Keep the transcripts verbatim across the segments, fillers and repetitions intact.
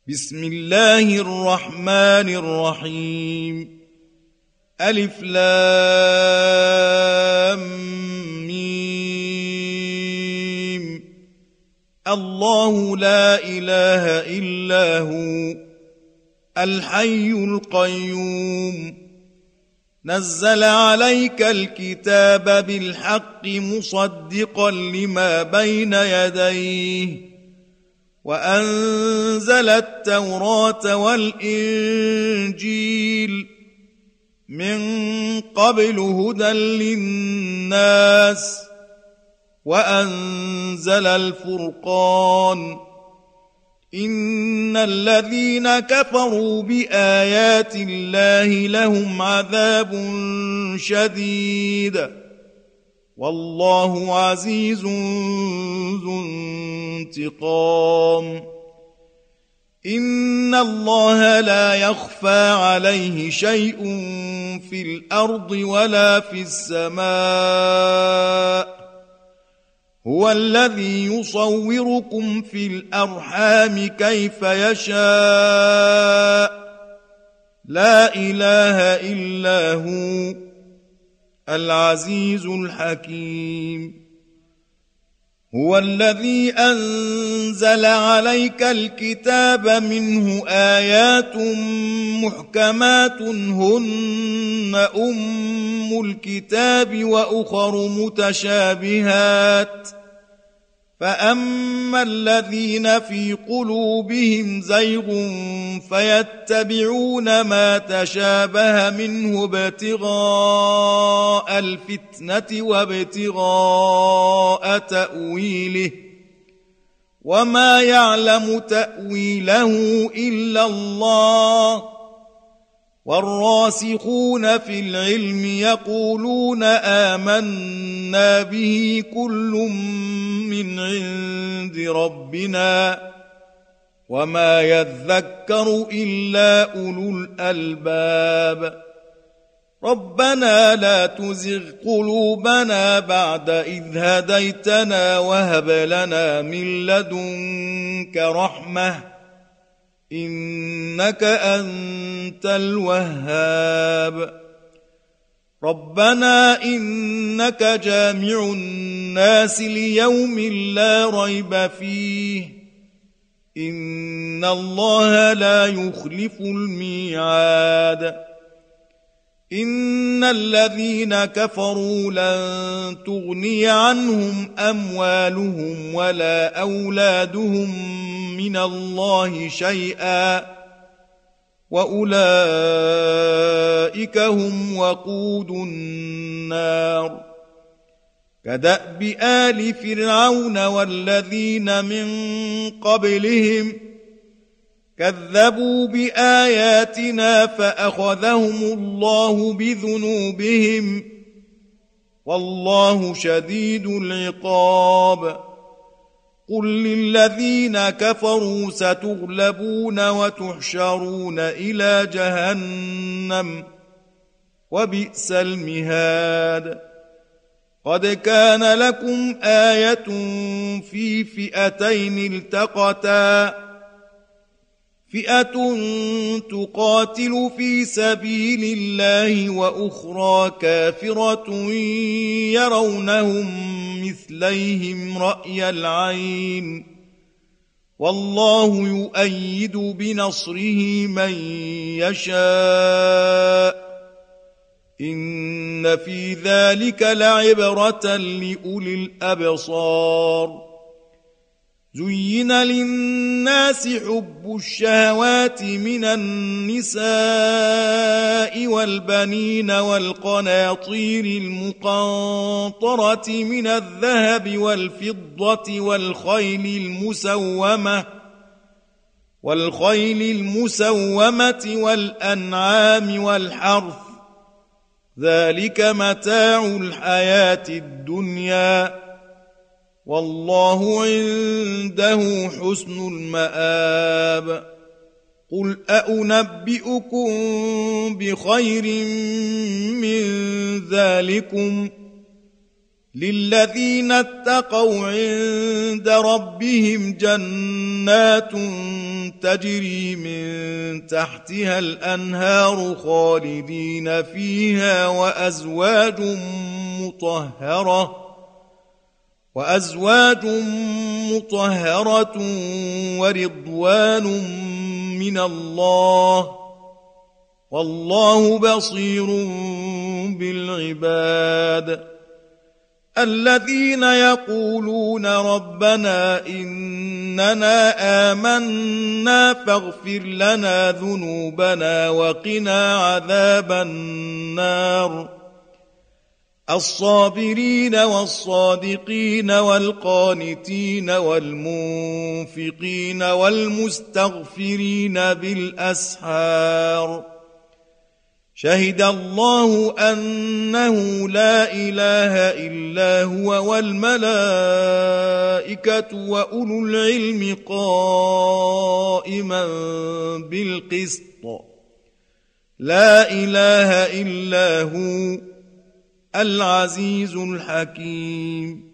بسم الله الرحمن الرحيم. ألف لام ميم. الله لا إله إلا هو الحي القيوم. نزل عليك الكتاب بالحق مصدقا لما بين يديه وأنزل التوراة والإنجيل من قبل هدى للناس وأنزل الفرقان. إن الذين كفروا بآيات الله لهم عذاب شديد والله عزيز ذو انتقام. إن الله لا يخفى عليه شيء في الأرض ولا في السماء. هو الذي يصوركم في الأرحام كيف يشاء. لا إله إلا هو العزيز الحكيم. هو الذي أنزل عليك الكتاب منه آيات محكمات هن أم الكتاب وأخر متشابهات. فأما الذين في قلوبهم زيغ فيتبعون ما تشابه منه ابتغاء الفتنة وابتغاء تأويله وما يعلم تأويله إلا الله. والراسخون في العلم يقولون آمنا به كل من عند ربنا وما يذكر إلا أولو الألباب. ربنا لا تزغ قلوبنا بعد إذ هديتنا وهب لنا من لدنك رحمة إنك أنت الوهاب. ربنا إنك جامع الناس ليوم لا ريب فيه إن الله لا يخلف الميعاد. إن الذين كفروا لن تغني عنهم أموالهم ولا أولادهم من الله شيئا وأولئك هم وقود النار. كدأب آل فرعون والذين من قبلهم كذبوا بآياتنا فأخذهم الله بذنوبهم والله شديد العقاب. قل للذين كفروا ستغلبون وتحشرون إلى جهنم وبئس المهاد. قد كان لكم آية في فئتين التقتا فئة تقاتل في سبيل الله وأخرى كافرة يرونهم مثليهم رأي العين والله يؤيد بنصره من يشاء. إن في ذلك لعبرة لأولي الأبصار. زين للناس حب الشهوات من النساء والبنين والقناطير المقنطرة من الذهب والفضة والخيل المسومة والخيل المسومة والأنعام والحرث ذلك متاع الحياة الدنيا والله عنده حسن المآب. قل أأنبئكم بخير من ذلكم للذين اتقوا عند ربهم جنات تجري من تحتها الأنهار خالدين فيها وأزواج مطهرة وأزواج مطهرة ورضوان من الله والله بصير بالعباد الذين يقولون ربنا إننا آمنا فاغفر لنا ذنوبنا وقنا عذاب النار الصابرين والصادقين والقانتين والمنفقين والمستغفرين بالأسحار شهد الله أنه لا إله إلا هو والملائكة وأولو العلم قائما بالقسط لا إله إلا هو العزيز الحكيم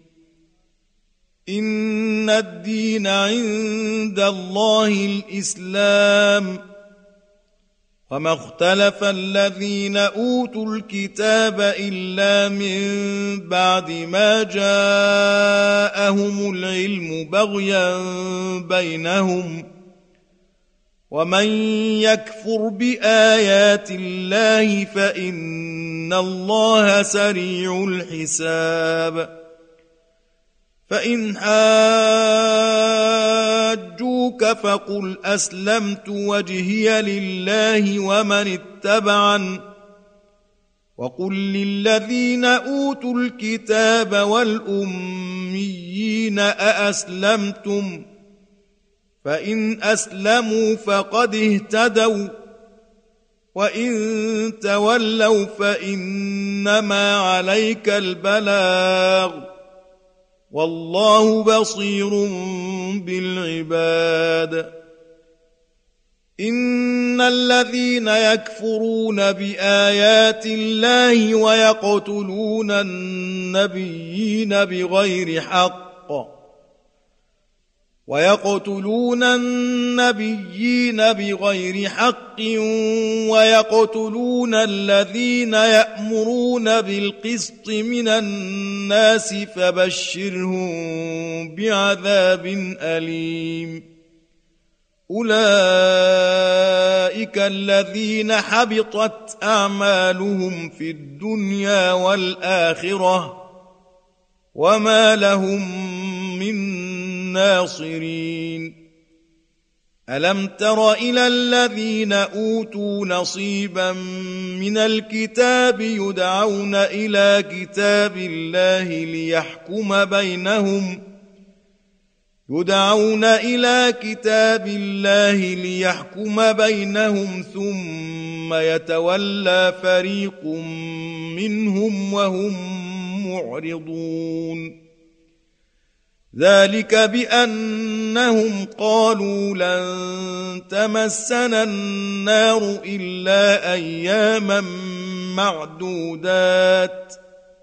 إن الدين عند الله الإسلام وما اختلف الذين أوتوا الكتاب إلا من بعد ما جاءهم العلم بغيا بينهم ومن يكفر بآيات الله فإن الله سريع الحساب فإن حاجوك فقل أسلمت وجهي لله ومن اتبعن وقل للذين أوتوا الكتاب والأميين أأسلمتم فإن أسلموا فقد اهتدوا وإن تولوا فإنما عليك البلاغ والله بصير بالعباد إن الذين يكفرون بآيات الله ويقتلون النبيين بغير حق ويقتلون النبيين بغير حق ويقتلون الذين يأمرون بالقسط من الناس فبشرهم بعذاب أليم أولئك الذين حبطت أعمالهم في الدنيا والآخرة وما لهم من ناصرين ألم تر إلى الذين أوتوا نصيبا من الكتاب يدعون إلى كتاب الله ليحكم بينهم يدعون إلى كتاب الله ليحكم بينهم ثم يتولى فريق منهم وهم معرضون ذلك بأنهم قالوا لن تمسنا النار إلا أياما معدودات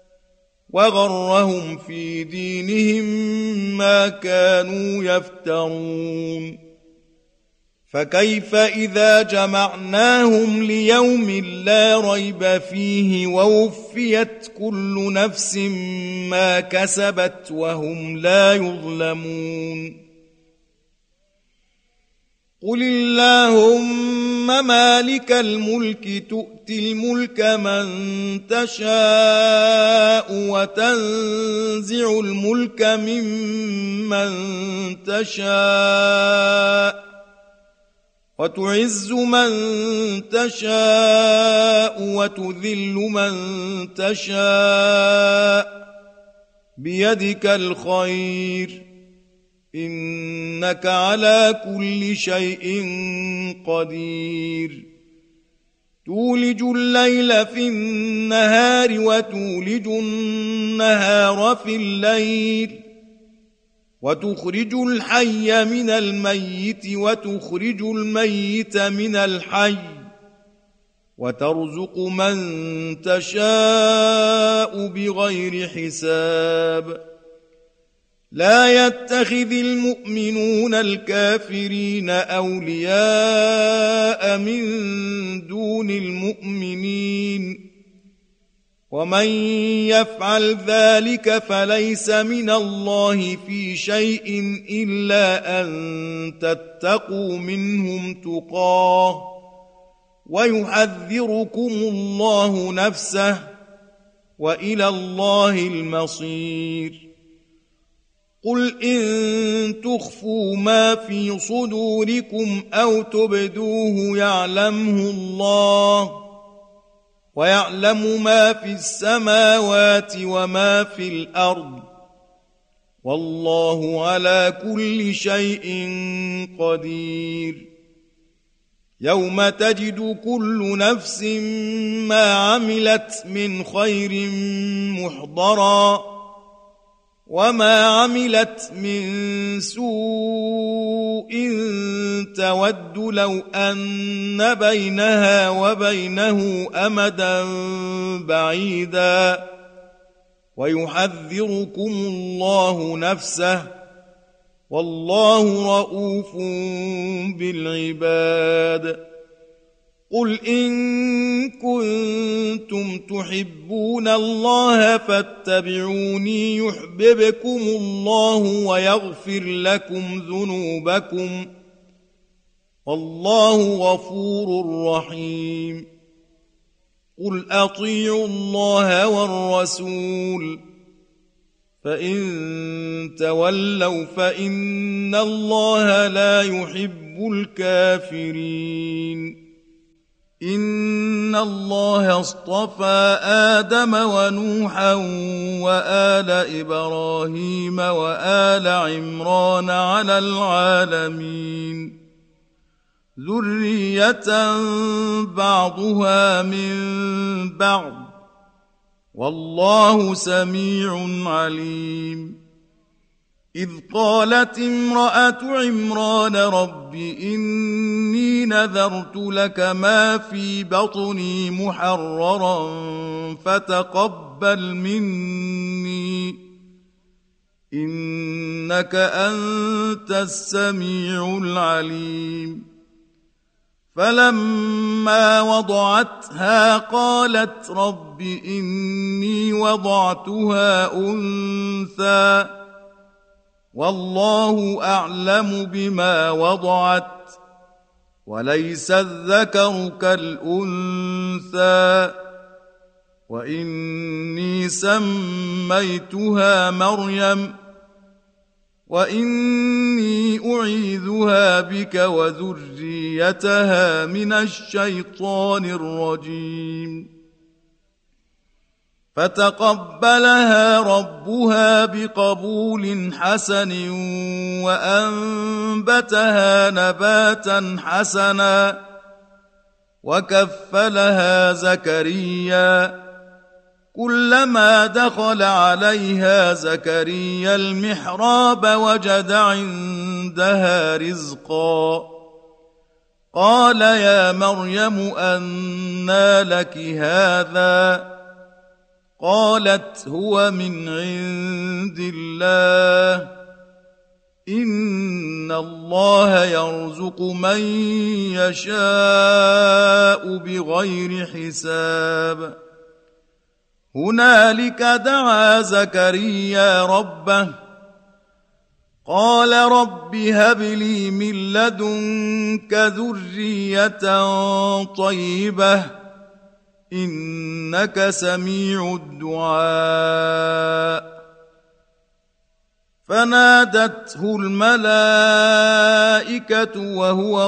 وغرهم في دينهم ما كانوا يفترون فكيف إذا جمعناهم ليوم لا ريب فيه ووفيت كل نفس ما كسبت وهم لا يظلمون قل اللهم مالك الملك تؤتي الملك من تشاء وتنزع الملك ممن تشاء وتعز من تشاء وتذل من تشاء بيدك الخير إنك على كل شيء قدير تولج الليل في النهار وتولج النهار في الليل وتخرج الحي من الميت وتخرج الميت من الحي وترزق من تشاء بغير حساب لا يتخذ المؤمنون الكافرين أولياء من دون المؤمنين ومن يفعل ذلك فليس من الله في شيء إلا أن تتقوا منهم تقاه ويحذركم الله نفسه وإلى الله المصير قل إن تخفوا ما في صدوركم أو تبدوه يعلمه الله ويعلم ما في السماوات وما في الأرض والله على كل شيء قدير يوم تجد كل نفس ما عملت من خير محضرا وما عملت من سوء تود لو أن بينها وبينه أمدا بعيدا ويحذركم الله نفسه والله رؤوف بالعباد قل إن كنتم تحبون الله فاتبعوني يحببكم الله ويغفر لكم ذنوبكم والله غفور رحيم قل أطيعوا الله والرسول فإن تولوا فإن الله لا يحب الكافرين إن الله اصطفى آدم ونوحا وآل إبراهيم وآل عمران على العالمين ذرية بعضها من بعض والله سميع عليم إذ قالت امرأة عمران رب إني نذرت لك ما في بطني محررا فتقبل مني إنك أنت السميع العليم فلما وضعتها قالت رب إني وضعتها أنثى والله أعلم بما وضعت وليس الذكر كالأنثى وإني سميتها مريم وإني أعيذها بك وذريتها من الشيطان الرجيم فتقبلها ربها بقبول حسن وأنبتها نباتا حسنا وكفلها زكريا كلما دخل عليها زكريا المحراب وجد عندها رزقا قال يا مريم أنى لك هذا قالت هو من عند الله إن الله يرزق من يشاء بغير حساب هنالك دعا زكريا ربه قال رب هب لي من لدنك ذرية طيبة إنك سميع الدعاء فنادته الملائكة وهو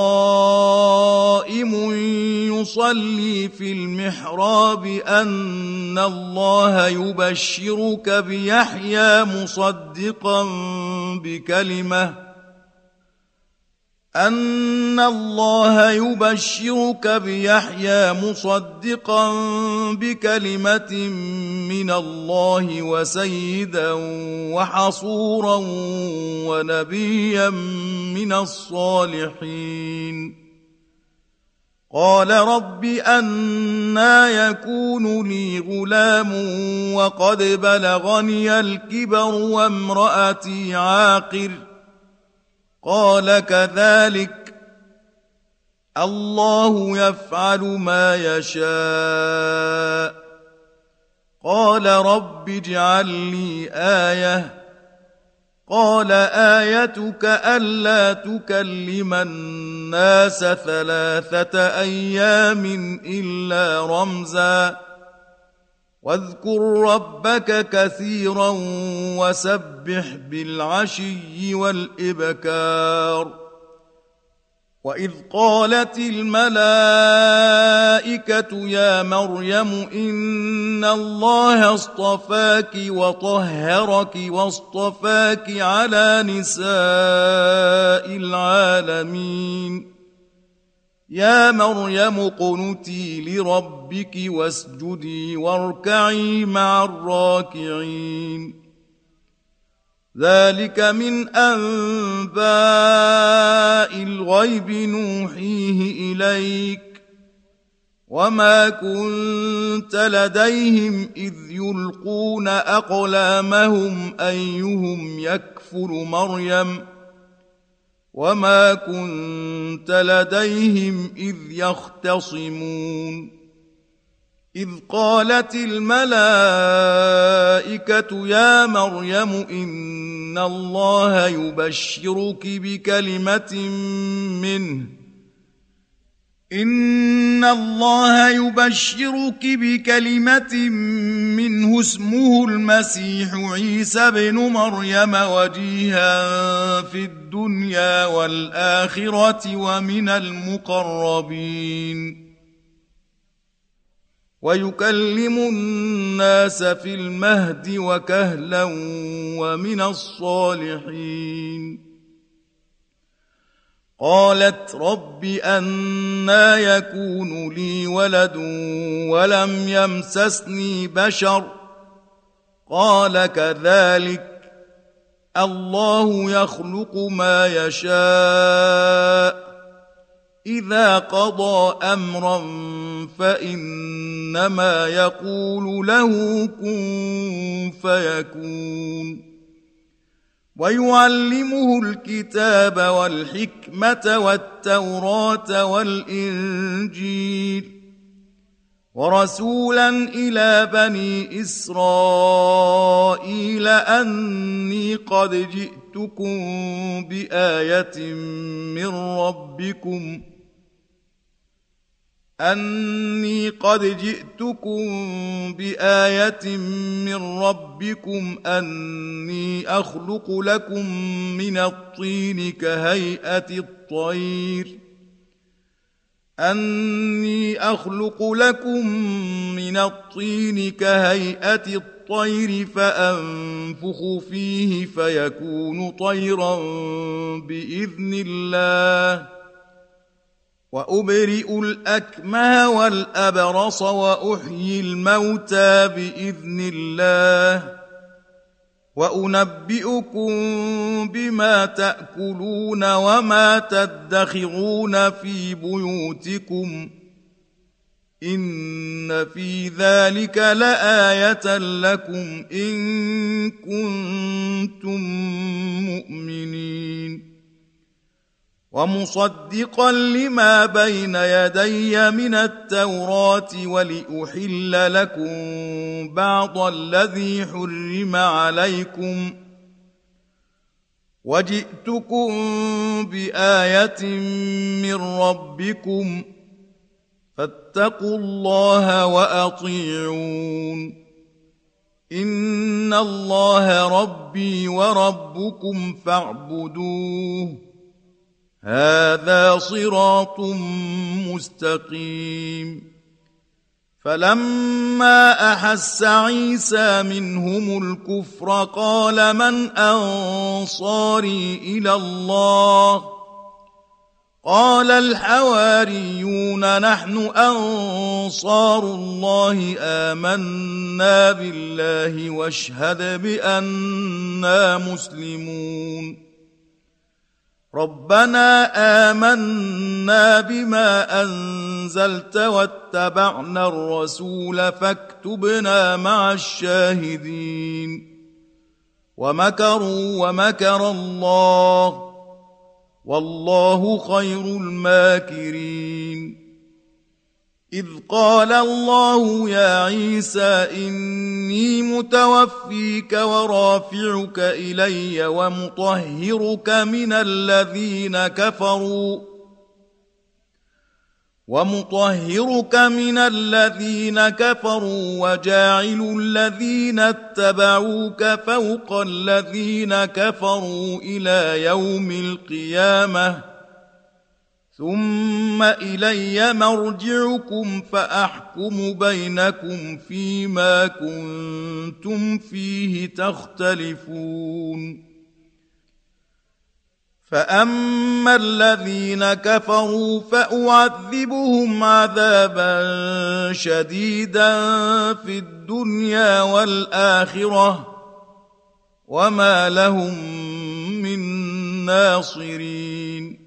قائم يصلي في المحراب أن الله يبشرك بيحيى مصدقا بكلمة أن الله يبشرك بيحيى مصدقا بكلمة من الله وسيدا وحصورا ونبيا من الصالحين قال رب أنى يكون لي غلام وقد بلغني الكبر وامرأتي عاقر قال كذلك الله يفعل ما يشاء قال رب اجعل لي آية قال آيتك ألا تكلم الناس ثلاثة أيام إلا رمزا واذكر ربك كثيرا وسبح بالعشي والإبكار وإذ قالت الملائكة يا مريم إن الله اصطفاك وطهرك واصطفاك على نساء العالمين يا مريم اقنتي لربك واسجدي واركعي مع الراكعين ذلك من أنباء الغيب نوحيه إليك وما كنت لديهم إذ يلقون أقلامهم أيهم يكفل مريم وما كنت لديهم إذ يختصمون إذ قالت الملائكة يا مريم إن الله يبشرك بكلمة منه إن الله يبشرك بكلمة منه اسمه المسيح عيسى بن مريم وجيها في الدنيا والآخرة ومن المقربين ويكلم الناس في المهد وكهلا ومن الصالحين قالت رب أنى يكون لي ولد ولم يمسسني بشر قال كذلك الله يخلق ما يشاء إذا قضى أمرا فإنما يقول له كن فيكون ويعلمه الكتاب والحكمة والتوراة والإنجيل ورسولا إلى بني إسرائيل أني قد جئتكم بآية من ربكم أني قد جئتكم بآية من ربكم أني أخلق لكم من الطين كهيئة الطير أني أخلق لكم من الطين كهيئة الطير فأنفخ فيه فيكون طيرا بإذن الله وأبرئ الأكمه والأبرص وأحيي الموتى بإذن الله وأنبئكم بما تأكلون وما تدخرون في بيوتكم إن في ذلك لآية لكم إن كنتم مؤمنين ومصدقا لما بين يدي من التوراة ولأحل لكم بعض الذي حرم عليكم وجئتكم بآية من ربكم فاتقوا الله وأطيعون إن الله ربي وربكم فاعبدوه هذا صراط مستقيم فلما أحس عيسى منهم الكفر قال من أنصاري إلى الله قال الحواريون نحن أنصار الله آمنا بالله واشهد بأننا مسلمون ربنا آمنا بما أنزلت واتبعنا الرسول فاكتبنا مع الشاهدين ومكروا ومكر الله والله خير الماكرين إذ قال الله يا عيسى إني متوفيك ورافعك إلي ومطهرك من الذين كفروا ومطهرك من الذين كفروا وجاعل الذين اتبعوك فوق الذين كفروا إلى يوم القيامة ثم إلي مرجعكم فأحكم بينكم فيما كنتم فيه تختلفون فأما الذين كفروا فأعذبهم عذابا شديدا في الدنيا والآخرة وما لهم من ناصرين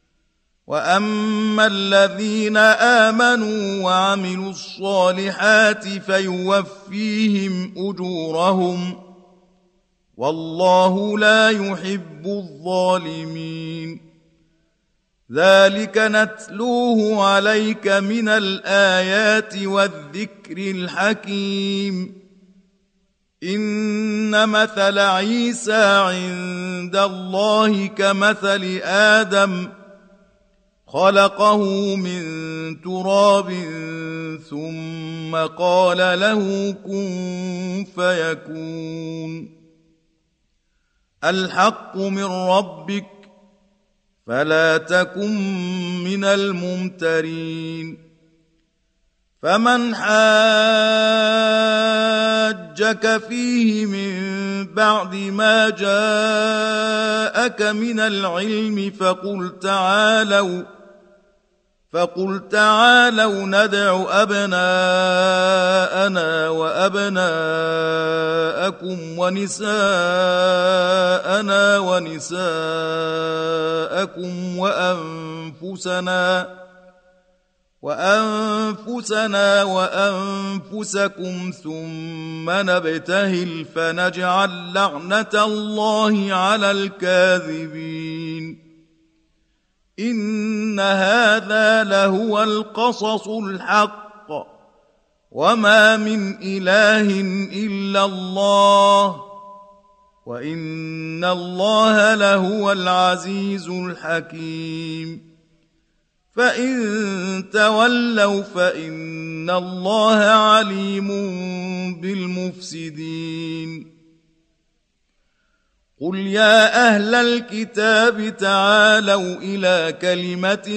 وأما الذين آمنوا وعملوا الصالحات فيوفيهم أجورهم والله لا يحب الظالمين ذلك نتلوه عليك من الآيات والذكر الحكيم إن مثل عيسى عند الله كمثل آدم خلقه من تراب ثم قال له كن فيكون الحق من ربك فلا تكن من الممترين فمن حاجك فيه من بعد ما جاءك من العلم فقل تعالوا فقل تعالوا ندع أبناءنا وأبناءكم ونساءنا ونساءكم وأنفسنا وأنفسنا وأنفسكم ثم نبتهل فنجعل لعنة الله على الكاذبين إن هذا لهو القصص الحق وما من إله إلا الله وإن الله لهو العزيز الحكيم فإن تولوا فإن الله عليم بالمفسدين قل يا أهل الكتاب تعالوا إلى كلمة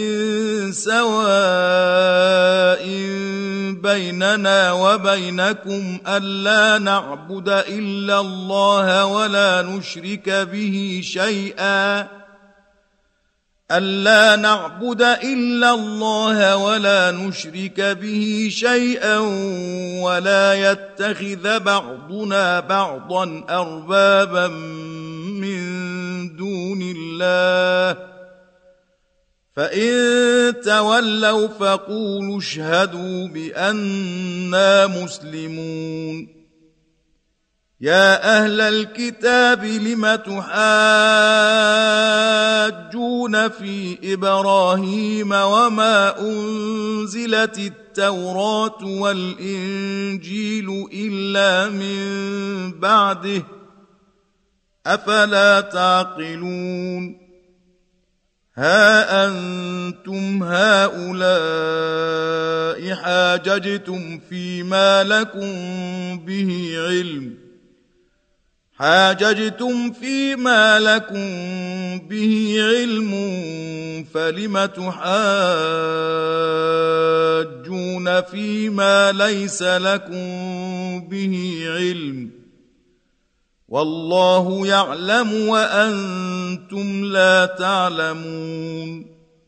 سواء بيننا وبينكم ألا نعبد إلا الله ولا نشرك به شيئا ألا نعبد إلا الله ولا نشرك به شيئا ولا يتخذ بعضنا بعضا أربابا من دون الله فإن تولوا فقولوا اشهدوا بأننا مسلمون يا أهل الكتاب لم تحاجون في إبراهيم وما أنزلت التوراة والإنجيل إلا من بعده أفلا تعقلون ها أنتم هؤلاء حاججتم فيما لكم به علم حاججتم فيما لكم به علم فلم تحاجون فيما ليس لكم به علم والله يعلم وأنتم لا تعلمون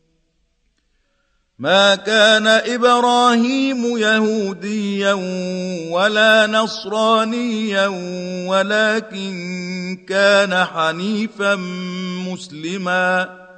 ما كان إبراهيم يهوديا ولا نصرانيا ولكن كان حنيفا مسلما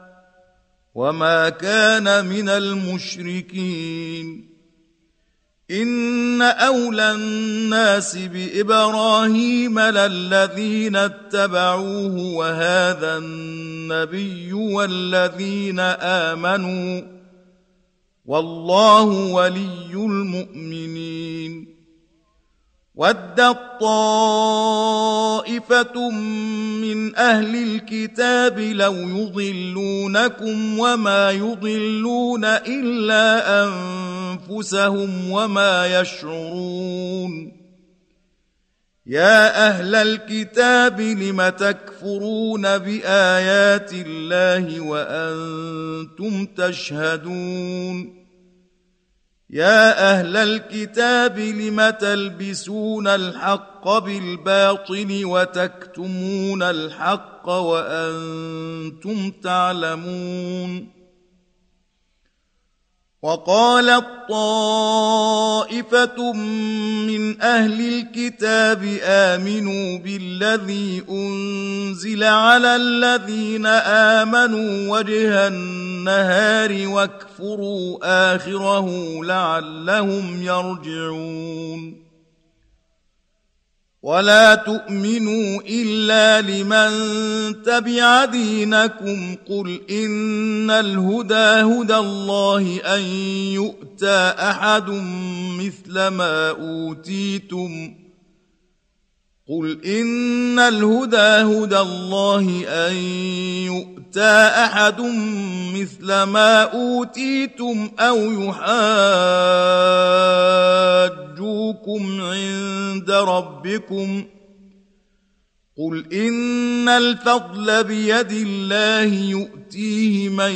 وما كان من المشركين إن أولى الناس بإبراهيم للذين اتبعوه وهذا النبي والذين آمنوا والله ولي المؤمنين ودت طائفة من أهل الكتاب لو يضلونكم وما يضلون إلا أنفسهم وما يشعرون يا أهل الكتاب لم تكفرون بآيات الله وأنتم تشهدون يا أهل الكتاب لم تلبسون الحق بالباطل وتكتمون الحق وأنتم تعلمون وقالت طائفة من أهل الكتاب آمنوا بالذي أنزل على الذين آمنوا وجه النهار واكفروا آخره لعلهم يرجعون ولا تؤمنوا إلا لمن تبع دينكم قل إن الهدى هدى الله أن يؤتى أحد مثل ما أوتيتم قل إن الهدى هدى الله أن يؤتى أحد مثل ما أوتيتم أو يحاجوكم عند ربكم قل إن الفضل بيد الله يؤتيه من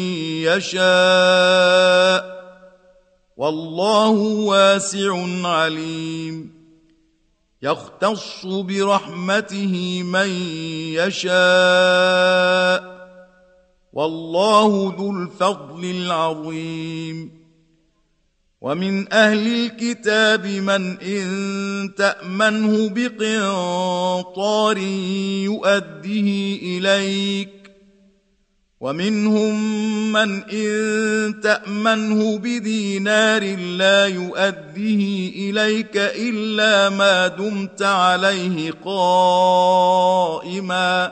يشاء والله واسع عليم يختص برحمته من يشاء والله ذو الفضل العظيم ومن أهل الكتاب من إن تأمنه بقنطار يؤديه إليك ومنهم من إن تأمنه بدينار لا يؤديه إليك إلا ما دمت عليه قائما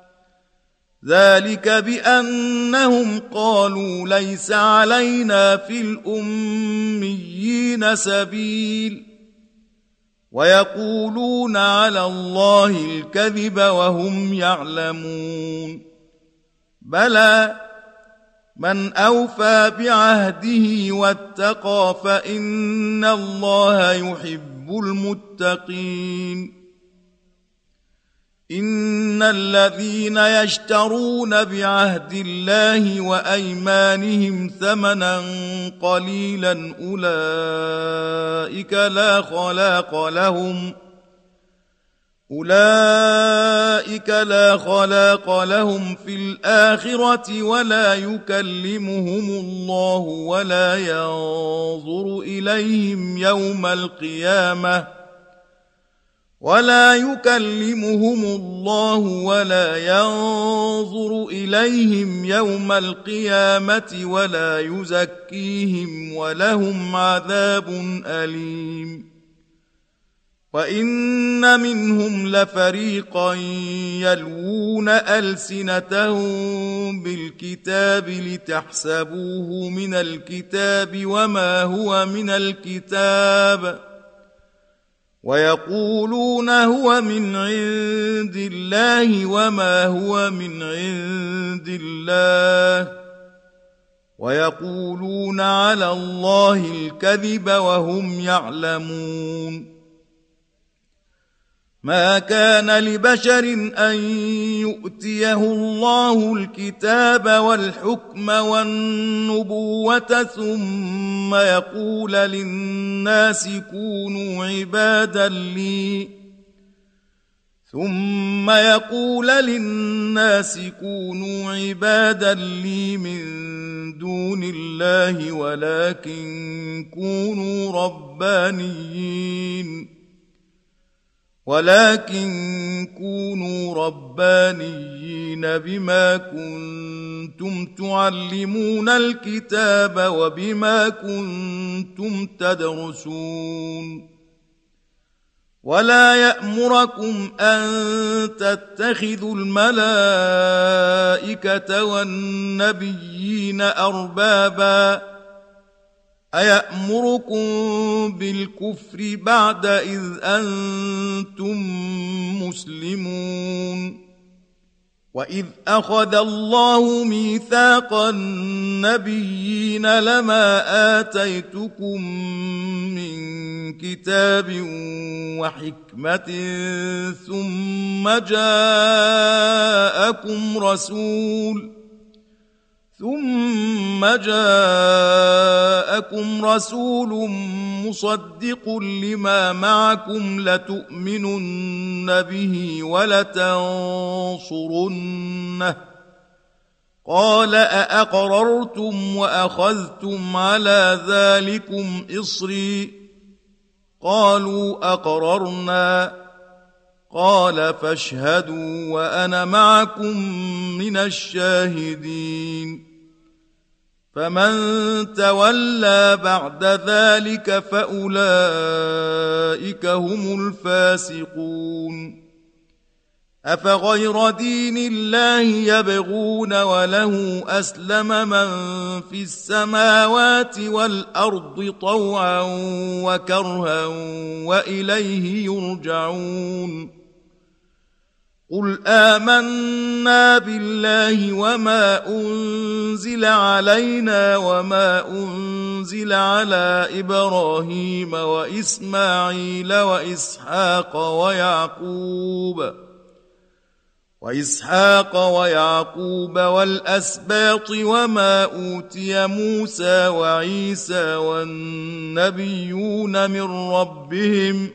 ذلك بأنهم قالوا ليس علينا في الأميين سبيل ويقولون على الله الكذب وهم يعلمون بلى من أوفى بعهده واتقى فإن الله يحب المتقين إن الذين يشترون بعهد الله وأيمانهم ثمنا قليلا أولئك لا خلاق لهم أولئك لا خلاق لهم في الآخرة ولا يكلمهم الله ولا ينظر إليهم يوم القيامة ولا يكلمهم الله ولا ينظر إليهم يوم القيامة ولا يزكيهم ولهم عذاب أليم وإن منهم لفريقا يلوون ألسنتهم بالكتاب لتحسبوه من الكتاب وما هو من الكتاب ويقولون هو من عند الله وما هو من عند الله ويقولون على الله الكذب وهم يعلمون ما كان لبشر أن يؤتيه الله الكتاب والحكم والنبوة ثم يقول للناس كونوا عبادا لي ثم يقول للناس كونوا عبادا لي من دون الله ولكن كونوا ربانيين ولكن كونوا ربانيين بما كنتم تعلمون الكتاب وبما كنتم تدرسون ولا يأمركم أن تتخذوا الملائكة والنبيين أربابا أيأمركم بالكفر بعد إذ أنتم مسلمون وإذ أخذ الله ميثاق النبيين لما آتيتكم من كتاب وحكمة ثم جاءكم رسول ثم جاءكم رسول مصدق لما معكم لتؤمنن به ولتنصرنه قال أأقررتم وأخذتم على ذلكم إصري قالوا أقررنا قال فاشهدوا وأنا معكم من الشاهدين فمن تولى بعد ذلك فأولئك هم الفاسقون أفغير دين الله يبغون وله أسلم من في السماوات والأرض طوعا وكرها وإليه يرجعون قل آمنا بالله وما أنزل علينا وما أنزل على إبراهيم وإسماعيل وإسحاق ويعقوب وإسحاق ويعقوب والأسباط وما أوتي موسى وعيسى والنبيون من ربهم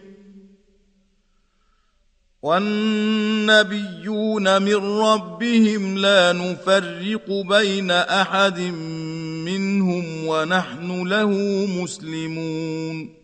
والنبيون من ربهم لا نفرق بين أحد منهم ونحن له مسلمون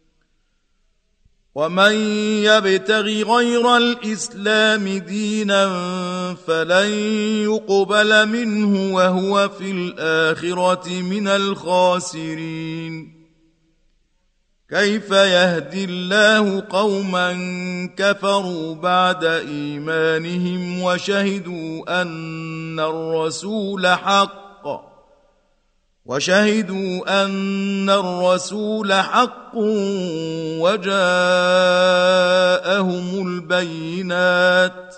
ومن يبتغ غير الإسلام دينا فلن يقبل منه وهو في الآخرة من الخاسرين كيف يهدي الله قوما كفروا بعد إيمانهم وشهدوا أن الرسول حق وشهدوا أن الرسول حق وجاءهم البينات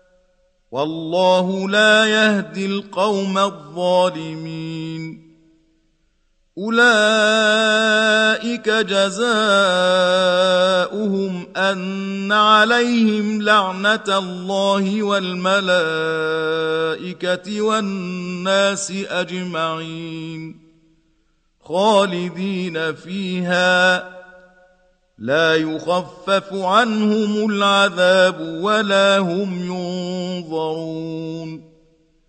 والله لا يهدي القوم الظالمين أولئك جزاؤهم أن عليهم لعنة الله والملائكة والناس أجمعين خالدين فيها لا يخفف عنهم العذاب ولا هم ينظرون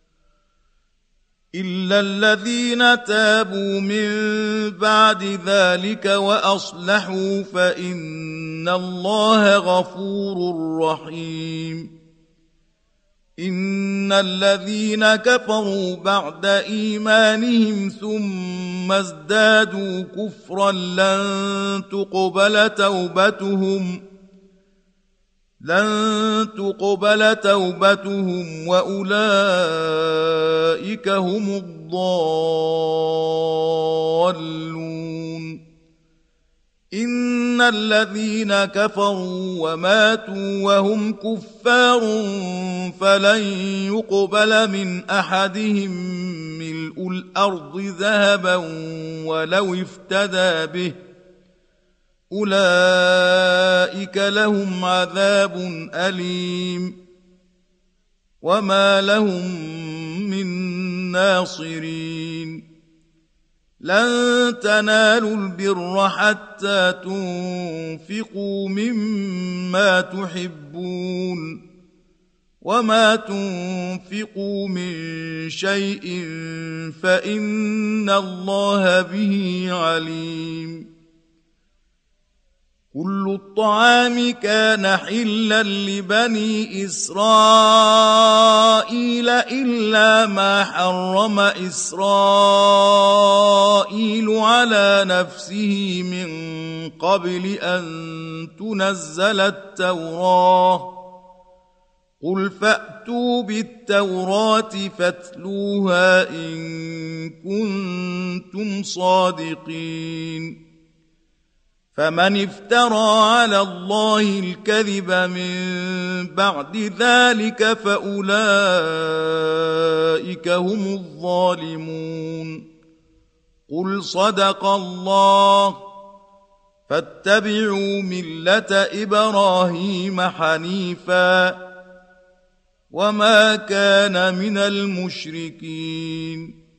إلا الذين تابوا من بعد ذلك وأصلحوا فإن الله غفور رحيم إن الذين كفروا بعد إيمانهم ثم ازدادوا كفرا لن تقبل توبتهم لن تقبل توبتهم وأولئك هم الضالون إن الذين كفروا وماتوا وهم كفار فلن يقبل من أحدهم ملء الأرض ذهبا ولو افتدى به أولئك لهم عذاب أليم وما لهم من ناصرين لن تنالوا البر حتى تنفقوا مما تحبون وما تنفقوا من شيء فإن الله به عليم كل الطعام كان حلا لبني إسرائيل إلا ما حرم إسرائيل على نفسه من قبل أن تنزل التوراة قل فأتوا بالتوراة فاتلوها إن كنتم صادقين فمن افترى على الله الكذب من بعد ذلك فأولئك هم الظالمون قل صدق الله فاتبعوا ملة إبراهيم حنيفا وما كان من المشركين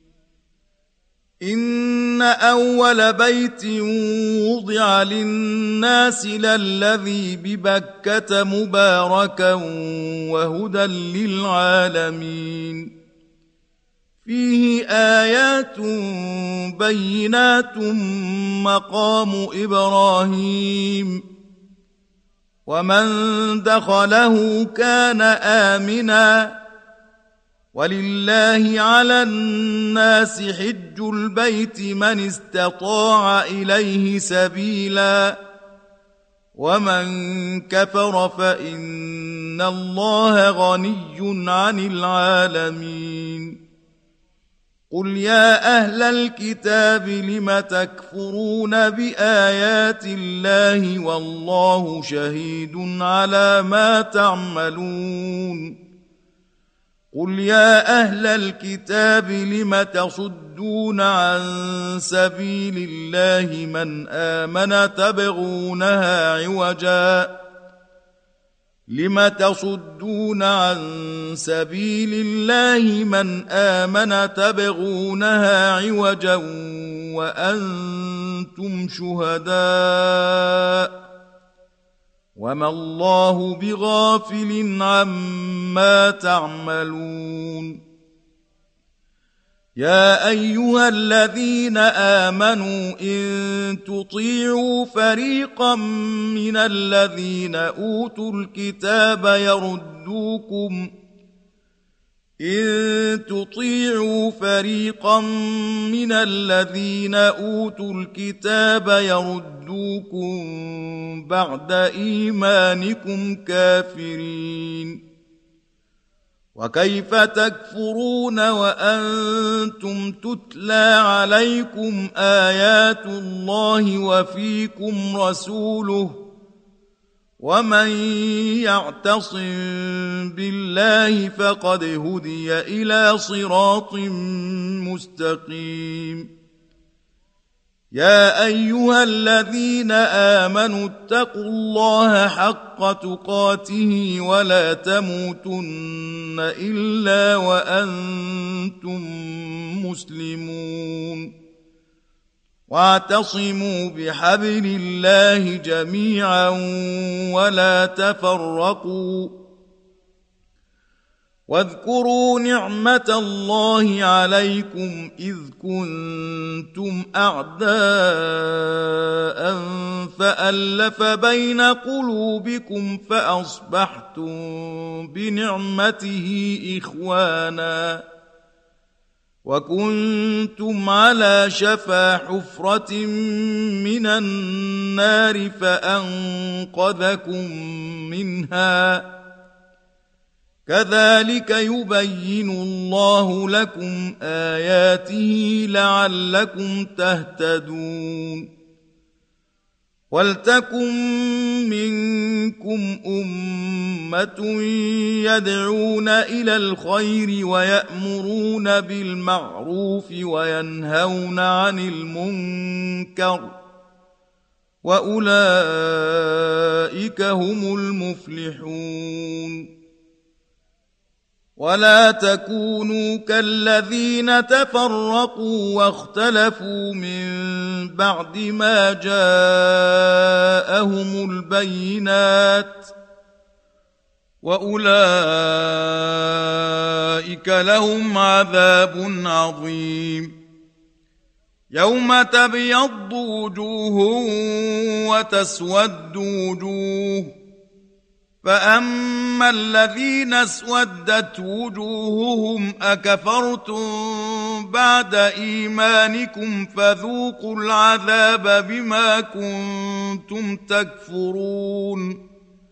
إن أول بيت وضع للناس للذي ببكة مباركا وهدى للعالمين فيه آيات بينات مقام إبراهيم ومن دخله كان آمنا ولله على الناس حج البيت من استطاع إليه سبيلا ومن كفر فإن الله غني عن العالمين قل يا أهل الكتاب لم تكفرون بآيات الله والله شهيد على ما تعملون قل يا أهل الكتاب لم تصدون عن سبيل الله من آمن تبغونها عوجا لم تصدون عن سبيل الله من آمن تبغونها عوجا وأنتم شهداء وما الله بغافل عما تعملون يا أيها الذين آمنوا إن تطيعوا فريقا من الذين أوتوا الكتاب يردوكم إن تطيعوا فريقا من الذين أوتوا الكتاب يردوكم بعد إيمانكم كافرين وكيف تكفرون وأنتم تتلى عليكم آيات الله وفيكم رسوله ومن يعتصم بالله فقد هدي إلى صراط مستقيم يا أيها الذين آمنوا اتقوا الله حق تقاته ولا تموتن إلا وأنتم مسلمون واعتصموا بحبل الله جميعا ولا تفرقوا واذكروا نعمة الله عليكم إذ كنتم أعداء فألف بين قلوبكم فأصبحتم بنعمته إخوانا وكنتم على شفا حفرة من النار فأنقذكم منها كذلك يبين الله لكم آياته لعلكم تهتدون ولتكن منكم أمة يدعون إلى الخير ويأمرون بالمعروف وينهون عن المنكر وأولئك هم المفلحون ولا تكونوا كالذين تفرقوا واختلفوا من بعد ما جاءهم البينات وأولئك لهم عذاب عظيم يوم تبيض وجوه وتسود وجوه فأما الذين اسودت وجوههم أكفرتم بعد إيمانكم فذوقوا العذاب بما كنتم تكفرون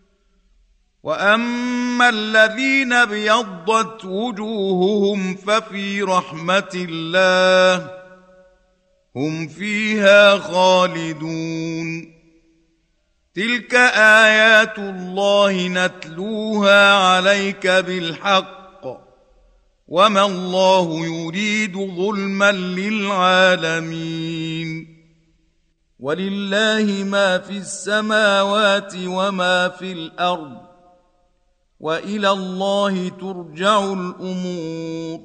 وأما الذين ابيضت وجوههم ففي رحمة الله هم فيها خالدون تلك آيات الله نتلوها عليك بالحق وما الله يريد ظلما للعالمين ولله ما في السماوات وما في الأرض وإلى الله ترجع الأمور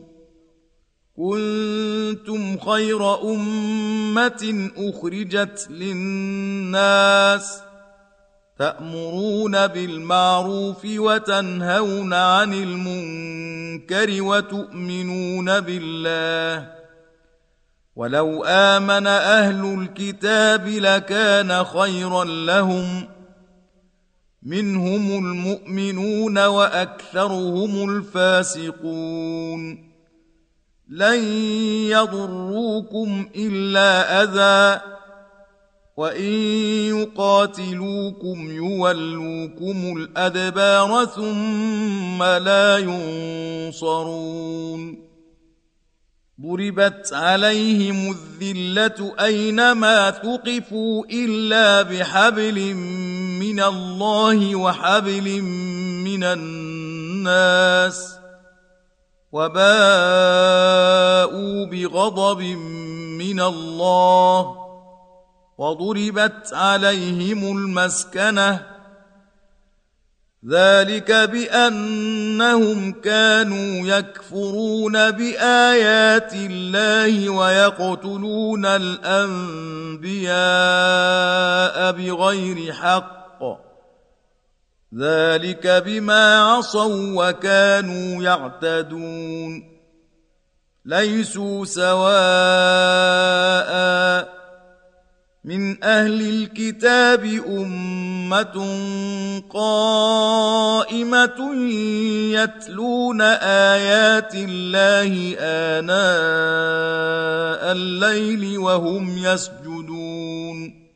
كنتم خير أمة أخرجت للناس تأمرون بالمعروف وتنهون عن المنكر وتؤمنون بالله ولو آمن أهل الكتاب لكان خيرا لهم منهم المؤمنون وأكثرهم الفاسقون لن يضروكم إلا أذى وإن يقاتلوكم يولوكم الأدبار ثم لا ينصرون ضربت عليهم الذلة أينما ثقفوا إلا بحبل من الله وحبل من الناس وباءوا بغضب من الله وضربت عليهم المسكنة ذلك بأنهم كانوا يكفرون بآيات الله ويقتلون الأنبياء بغير حق ذلك بما عصوا وكانوا يعتدون ليسوا سواء من أهل الكتاب أمة قائمة يتلون آيات الله آناء الليل وهم يسجدون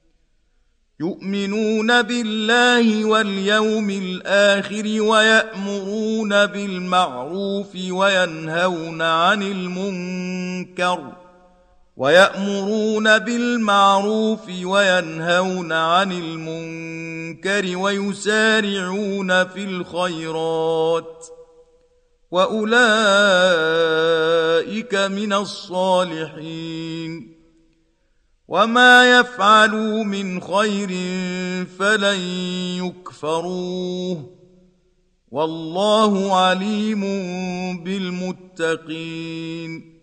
يؤمنون بالله واليوم الآخر ويأمرون بالمعروف وينهون عن المنكر ويأمرون بالمعروف وينهون عن المنكر ويسارعون في الخيرات وأولئك من الصالحين وما يفعلوا من خير فلن يكفروه والله عليم بالمتقين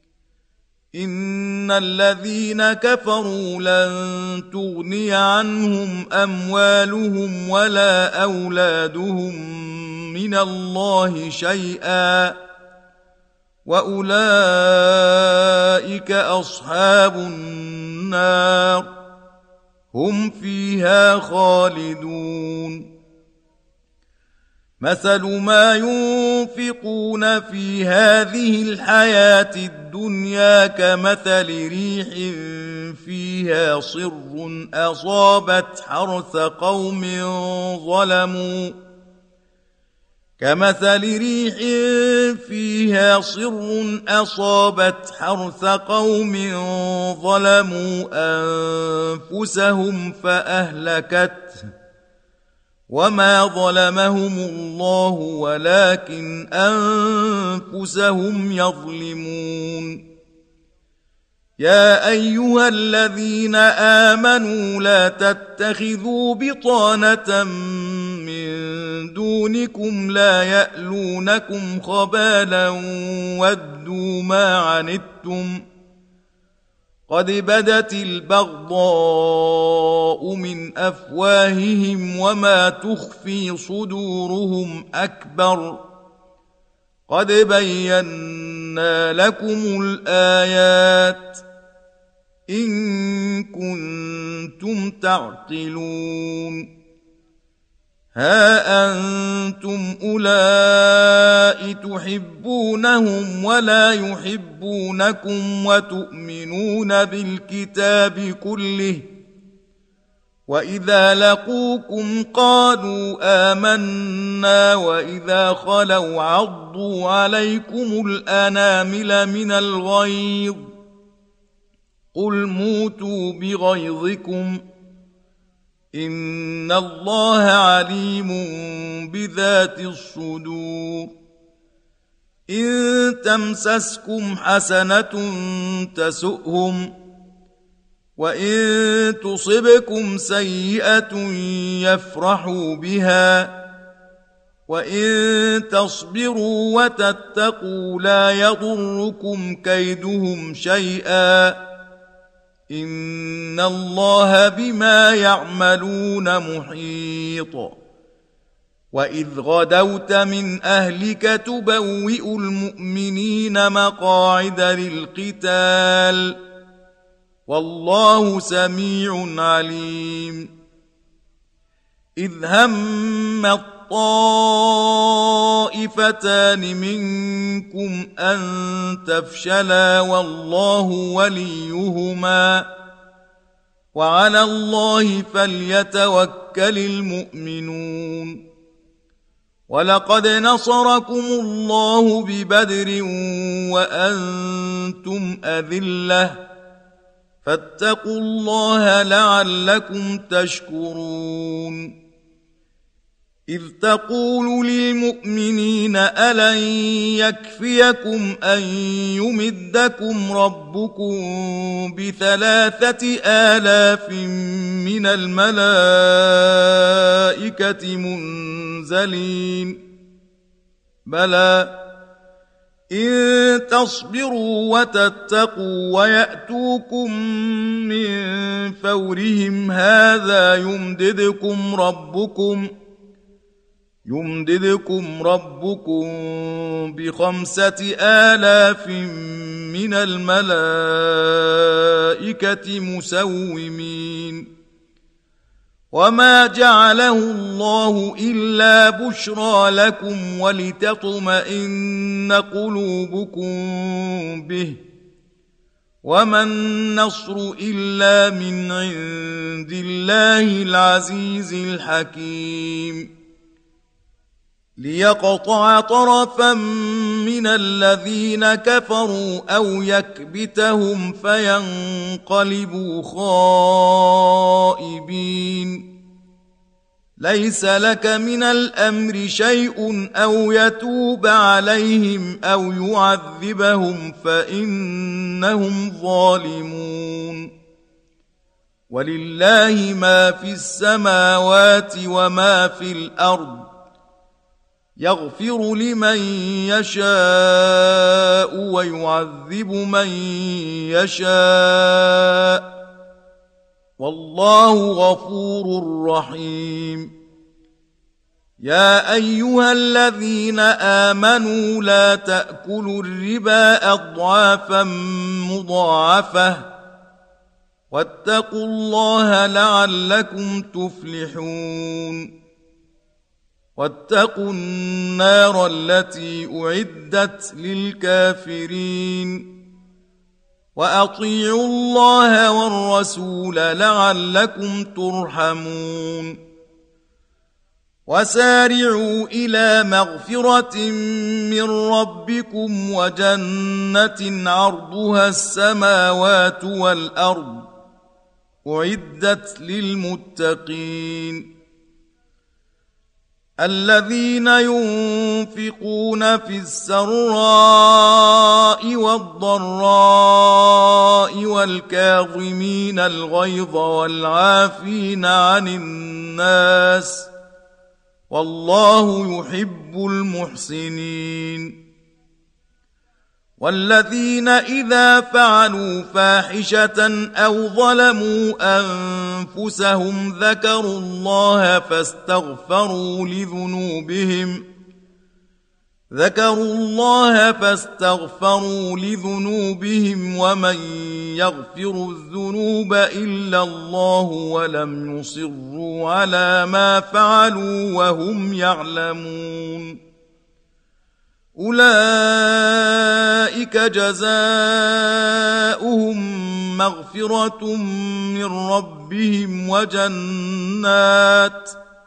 إن الذين كفروا لن تغني عنهم أموالهم ولا أولادهم من الله شيئا وأولئك أصحاب النار هم فيها خالدون مثل ما ينفقون في هذه الحياة الدنيا كمثل ريح فيها صر أصابت حرث قوم ظلموا كمثل ريح فيها صر أصابت حرث قوم ظلموا أنفسهم فأهلكته وما ظلمهم الله ولكن أنفسهم يظلمون يا أيها الذين آمنوا لا تتخذوا بطانة من دونكم لا يألونكم خبالا ودوا ما عنتم قد بدت البغضاء من أفواههم وما تخفي صدورهم أكبر قد بينا لكم الآيات إن كنتم تعقلون. ها أنتم أولئك تحبونهم ولا يحبونكم وتؤمنون بالكتاب كله، وإذا لقوكم قالوا آمنا وإذا خلوا عضوا عليكم الأنامل من الغيظ قل موتوا بغيظكم إن الله عليم بذات الصدور. إن تمسسكم حسنة تسؤهم، وإن تصبكم سيئة يفرحوا بها، وإن تصبروا وتتقوا لا يضركم كيدهم شيئا إن الله بما يعملون محيط. وإذ غدوت من أهلك تبوئ المؤمنين مقاعد للقتال والله سميع عليم. إذ هم الطائفتان منكم أن تفشلا والله وليهما وعلى الله فليتوكل المؤمنون. ولقد نصركم الله ببدر وأنتم أذلة فاتقوا الله لعلكم تشكرون. إذ تقول للمؤمنين ألن يكفيكم أن يمدكم ربكم بثلاثة آلاف من الملائكة منزلين بلى إن تصبروا وتتقوا ويأتوكم من فورهم هذا يمددكم ربكم يمددكم ربكم بخمسة آلاف من الملائكة مسومين. وما جعله الله إلا بشرى لكم ولتطمئن قلوبكم به وما النصر إلا من عند الله العزيز الحكيم. ليقطع طرفا من الذين كفروا أو يكبتهم فينقلبوا خائبين. ليس لك من الأمر شيء أو يتوب عليهم أو يعذبهم فإنهم ظالمون. ولله ما في السماوات وما في الأرض يغفر لمن يشاء ويعذب من يشاء والله غفور رحيم. يا أيها الذين آمنوا لا تأكلوا الربا أضعافا مضاعفة واتقوا الله لعلكم تفلحون. واتقوا النار التي أعدت للكافرين وأطيعوا الله والرسول لعلكم ترحمون. وسارعوا إلى مغفرة من ربكم وجنة عرضها السماوات والأرض أعدت للمتقين الذين ينفقون في السراء والضراء والكاظمين الغيظ والعافين عن الناس والله يحب المحسنين. والذين إذا فعلوا فاحشة أو ظلموا أنفسهم ذكروا الله فاستغفروا لذنوبهم ذكروا الله فاستغفروا لذنوبهم ومن يغفر الذنوب إلا الله ولم يصروا على ما فعلوا وهم يعلمون أولئك جزاؤهم مغفرة من ربهم وجنات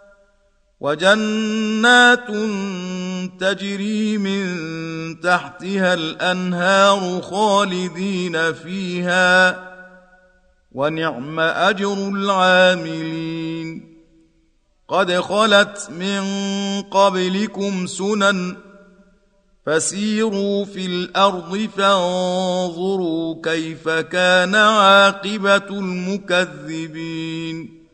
وجنات تجري من تحتها الأنهار خالدين فيها ونعم أجر العاملين قد خلت من قبلكم سنن فسيروا في الأرض فانظروا كيف كان عاقبة المكذبين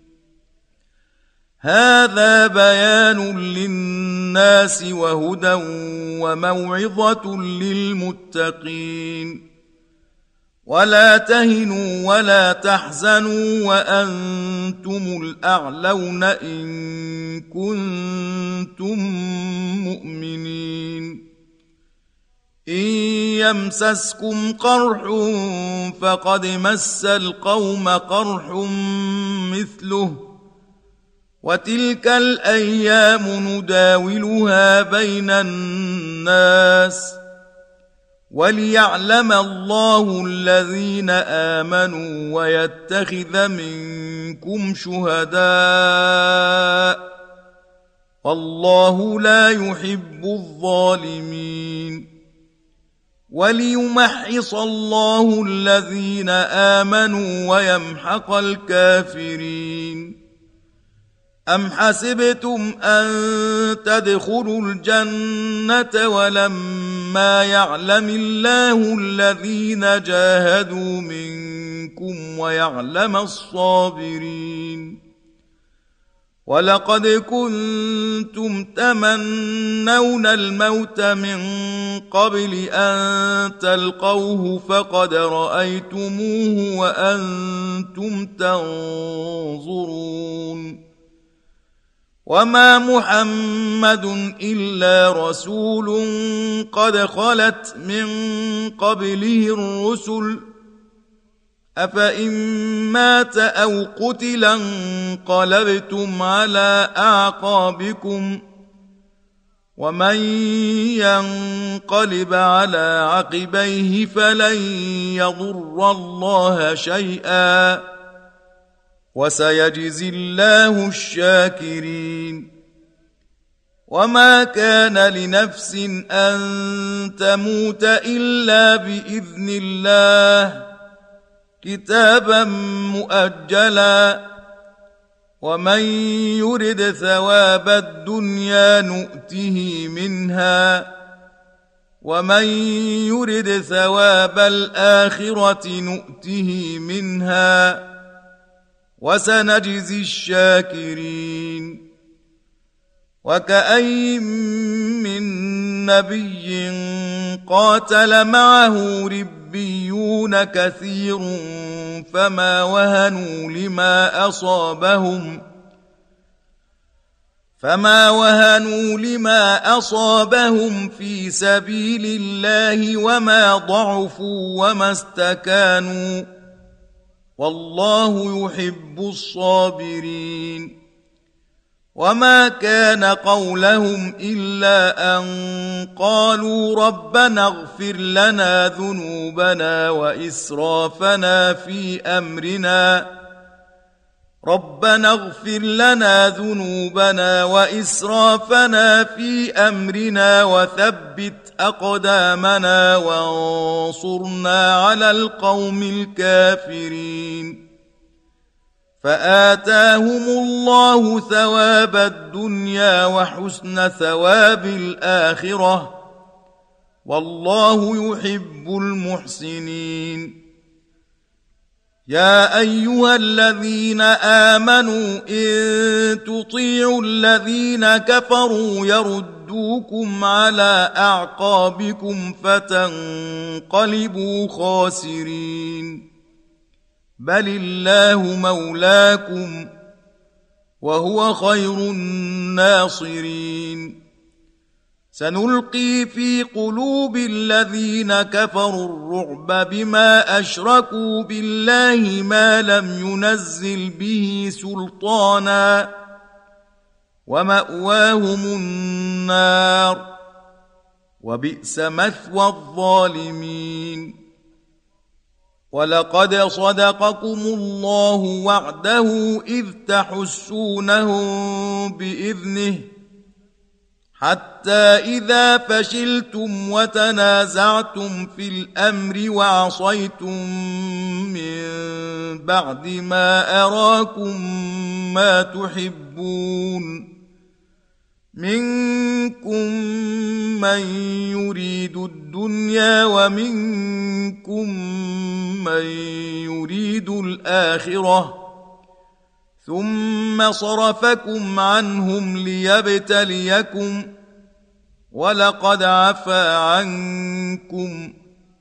هذا بيان للناس وهدى وموعظة للمتقين ولا تهنوا ولا تحزنوا وأنتم الأعلون إن كنتم مؤمنين إن يمسسكم قرح فقد مس القوم قرح مثله وتلك الأيام نداولها بين الناس وليعلم الله الذين آمنوا ويتخذ منكم شهداء والله لا يحب الظالمين وليمحص الله الذين آمنوا ويمحق الكافرين أم حسبتم أن تدخلوا الجنة ولما يعلم الله الذين جاهدوا منكم ويعلم الصابرين ولقد كنتم تمنون الموت من قبل أن تلقوه فقد رأيتموه وأنتم تنظرون وما محمد إلا رسول قد خلت من قبله الرسل أفإن مات أو قتل انقلبتم على أعقابكم ومن ينقلب على عقبيه فلن يضر الله شيئا وسيجزي الله الشاكرين وما كان لنفس أن تموت إلا بإذن الله كتابا مؤجلا ومن يرد ثواب الدنيا نؤته منها ومن يرد ثواب الآخرة نؤته منها وسنجزي الشاكرين وكأي من نبي قاتل معه ربيون كثير فما وهنوا لما أصابهم فما وهنوا لما أصابهم في سبيل الله وما ضعفوا وما استكانوا والله يحب الصابرين وما كان قولهم إلا أن قالوا ربنا اغفر لنا ذنوبنا وإسرافنا في أمرنا ربنا اغفر لنا ذنوبنا وإسرافنا في أمرنا وثبت أقدامنا وانصرنا على القوم الكافرين فآتاهم الله ثواب الدنيا وحسن ثواب الآخرة والله يحب المحسنين يا أيها الذين آمنوا إن تطيعوا الذين كفروا يردوكم على أعقابكم فتنقلبوا خاسرين بل الله مولاكم وهو خير الناصرين سنلقي في قلوب الذين كفروا الرعب بما أشركوا بالله ما لم ينزل به سلطانا ومأواهم النار وبئس مثوى الظالمين. ولقد صدقكم الله وعده إذ تحسونهم بإذنه حتى إذا فشلتم وتنازعتم في الأمر وعصيتم من بعد ما أراكم ما تحبون منكم من يريد الدنيا ومنكم من يريد الآخرة ثم صرفكم عنهم ليبتليكم ولقد عفا عنكم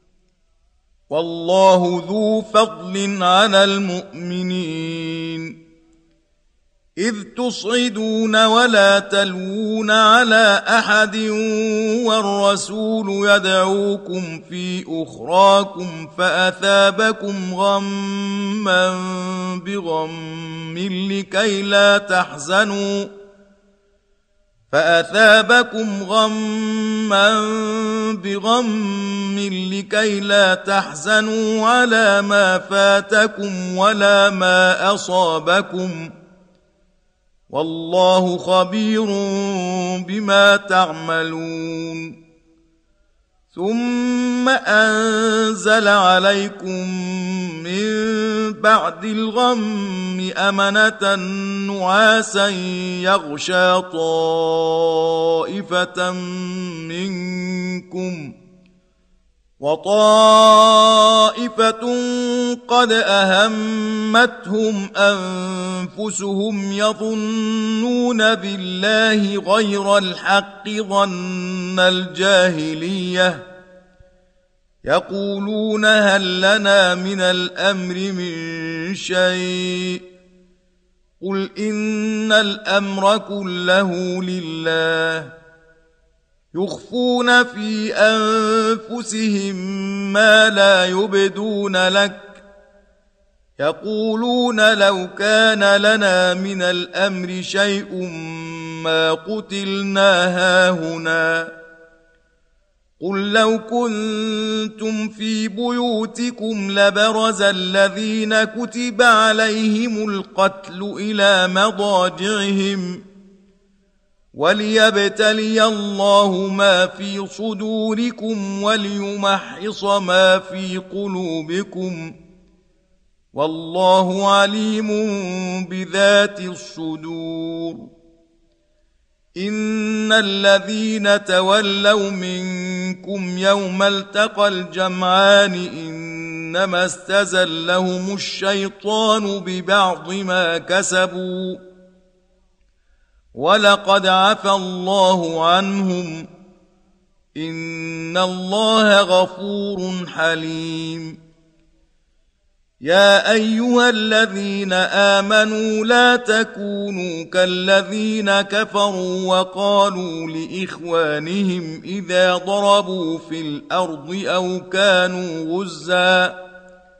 والله ذو فضل على المؤمنين. إذ تصعدون ولا تلوون على أحد والرسول يدعوكم في أخراكم فأثابكم غما بغم لكي لا تحزنوا فأثابكم غما بغم لكي لا تحزنوا على ما فاتكم ولا ما أصابكم والله خبير بما تعملون. ثم أنزل عليكم من بعد الغم أمنة نعاسا يغشى طائفة منكم وطائفة قد أهمتهم أنفسهم يظنون بالله غير الحق ظن الجاهلية يقولون هل لنا من الأمر من شيء قل إن الأمر كله لله يخفون في أنفسهم ما لا يبدون لك يقولون لو كان لنا من الأمر شيء ما قتلنا هاهنا قل لو كنتم في بيوتكم لبرز الذين كتب عليهم القتل إلى مضاجعهم وليبتلي الله ما في صدوركم وليمحص ما في قلوبكم والله عليم بذات الصدور. إن الذين تولوا منكم يوم التقى الجمعان إنما استزلهم الشيطان ببعض ما كسبوا ولقد عفا الله عنهم إن الله غفور حليم. يا أيها الذين آمنوا لا تكونوا كالذين كفروا وقالوا لإخوانهم إذا ضربوا في الأرض أو كانوا غزاً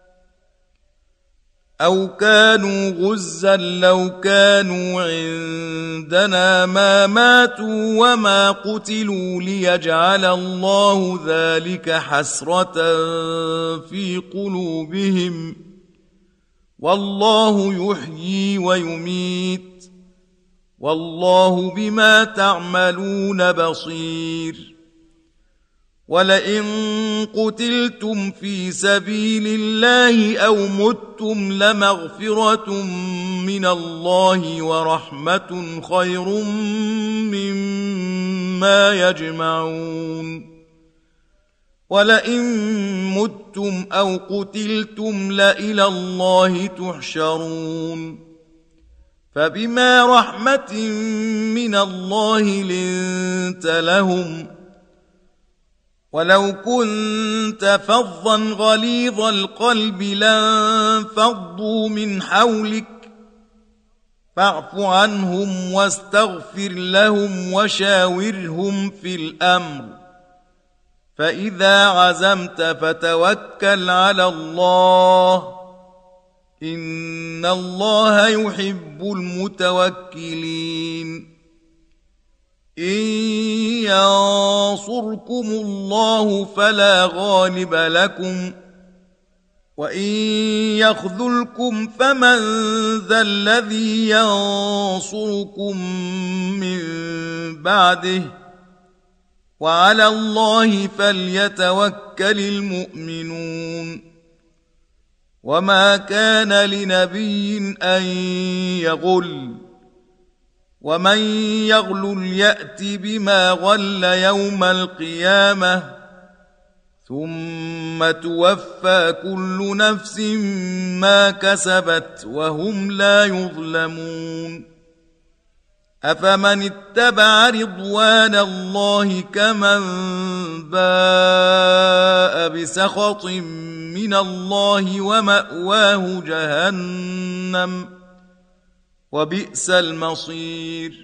أو كانوا غزا لو كانوا عندنا ما ماتوا وما قتلوا ليجعل الله ذلك حسرة في قلوبهم والله يحيي ويميت والله بما تعملون بصير. ولئن قتلتم في سبيل الله أو متم لمغفرة من الله ورحمة خير مما يجمعون. ولئن متم أو قتلتم لإلى الله تحشرون. فبما رحمة من الله لنت لهم ولو كنت فظا غليظ القلب لانفضوا من حولك فاعف عنهم واستغفر لهم وشاورهم في الأمر، فإذا عزمت فتوكل على الله، إن الله يحب المتوكلين. إن ينصركم الله فلا غالب لكم، وإن يخذلكم فمن ذا الذي ينصركم من بعده، وعلى الله فليتوكل المؤمنون. وما كان لنبي أن يغل، ومن يغلل يأت بما غل يوم القيامة، ثم توفى كل نفس ما كسبت وهم لا يظلمون. أفمن اتبع رضوان الله كمن باء بسخط من الله ومأواه جهنم وبئس المصير.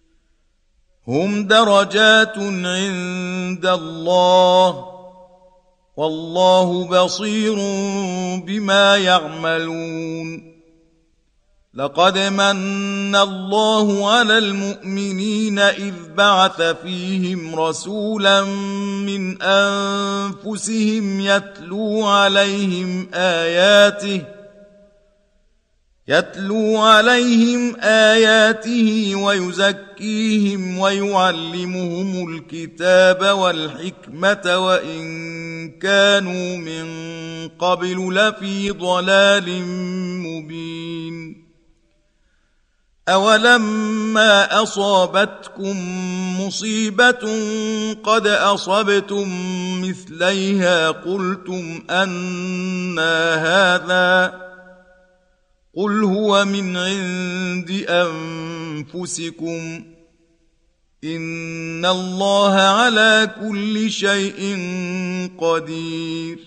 هم درجات عند الله، والله بصير بما يعملون. لقد من الله على المؤمنين إذ بعث فيهم رسولا من أنفسهم يتلو عليهم آياته يتلو عليهم آياته ويزكيهم ويعلمهم الكتاب والحكمة وإن كانوا من قبل لفي ضلال مبين. أولما أصابتكم مصيبة قد أصبتم مثليها قلتم أنى هذا، قل هو من عند أنفسكم، إن الله على كل شيء قدير.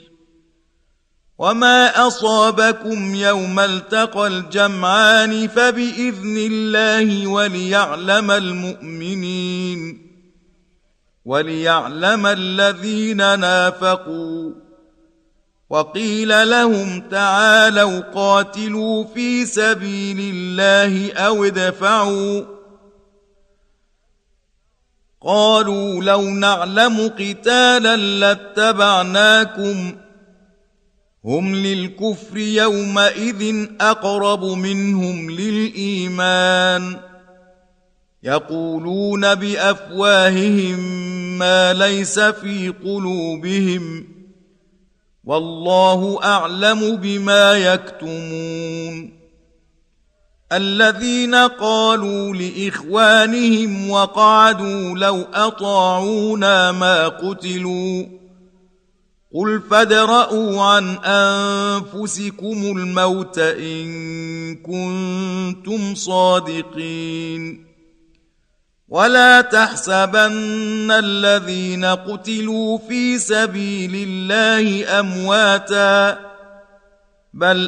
وما أصابكم يوم التقى الجمعان فبإذن الله وليعلم المؤمنين وليعلم الذين نافقوا. وقيل لهم تعالوا قاتلوا في سبيل الله أو ادفعوا، قالوا لو نعلم قتالا لاتبعناكم، هم للكفر يومئذ أقرب منهم للإيمان، يقولون بأفواههم ما ليس في قلوبهم، والله أعلم بما يكتمون. الذين قالوا لإخوانهم وقعدوا لو أطاعونا ما قتلوا، قل فادرءوا عن أنفسكم الموت إن كنتم صادقين. ولا تحسبن الذين قتلوا في سبيل الله أمواتا، بل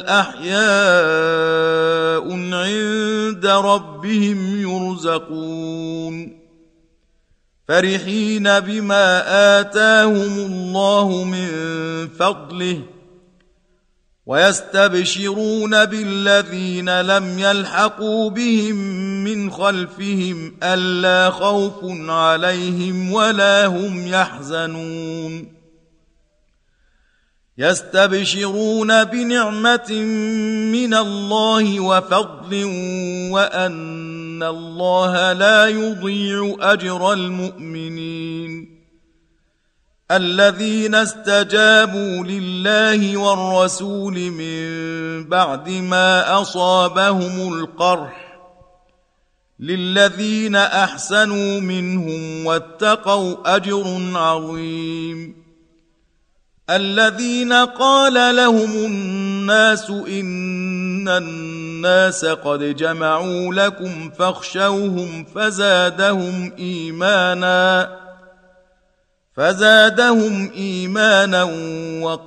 أحياء عند ربهم يرزقون، فرحين بما آتاهم الله من فضله، ويستبشرون بالذين لم يلحقوا بهم من خلفهم ألا خوف عليهم ولا هم يحزنون. يستبشرون بنعمة من الله وفضل وأن الله لا يضيع أجر المؤمنين. الذين استجابوا لله والرسول من بعد ما أصابهم القرح، للذين أحسنوا منهم واتقوا أجر عظيم. الذين قال لهم الناس إن الناس قد جمعوا لكم فاخشوهم فزادهم إيمانا فزادهم إيمانا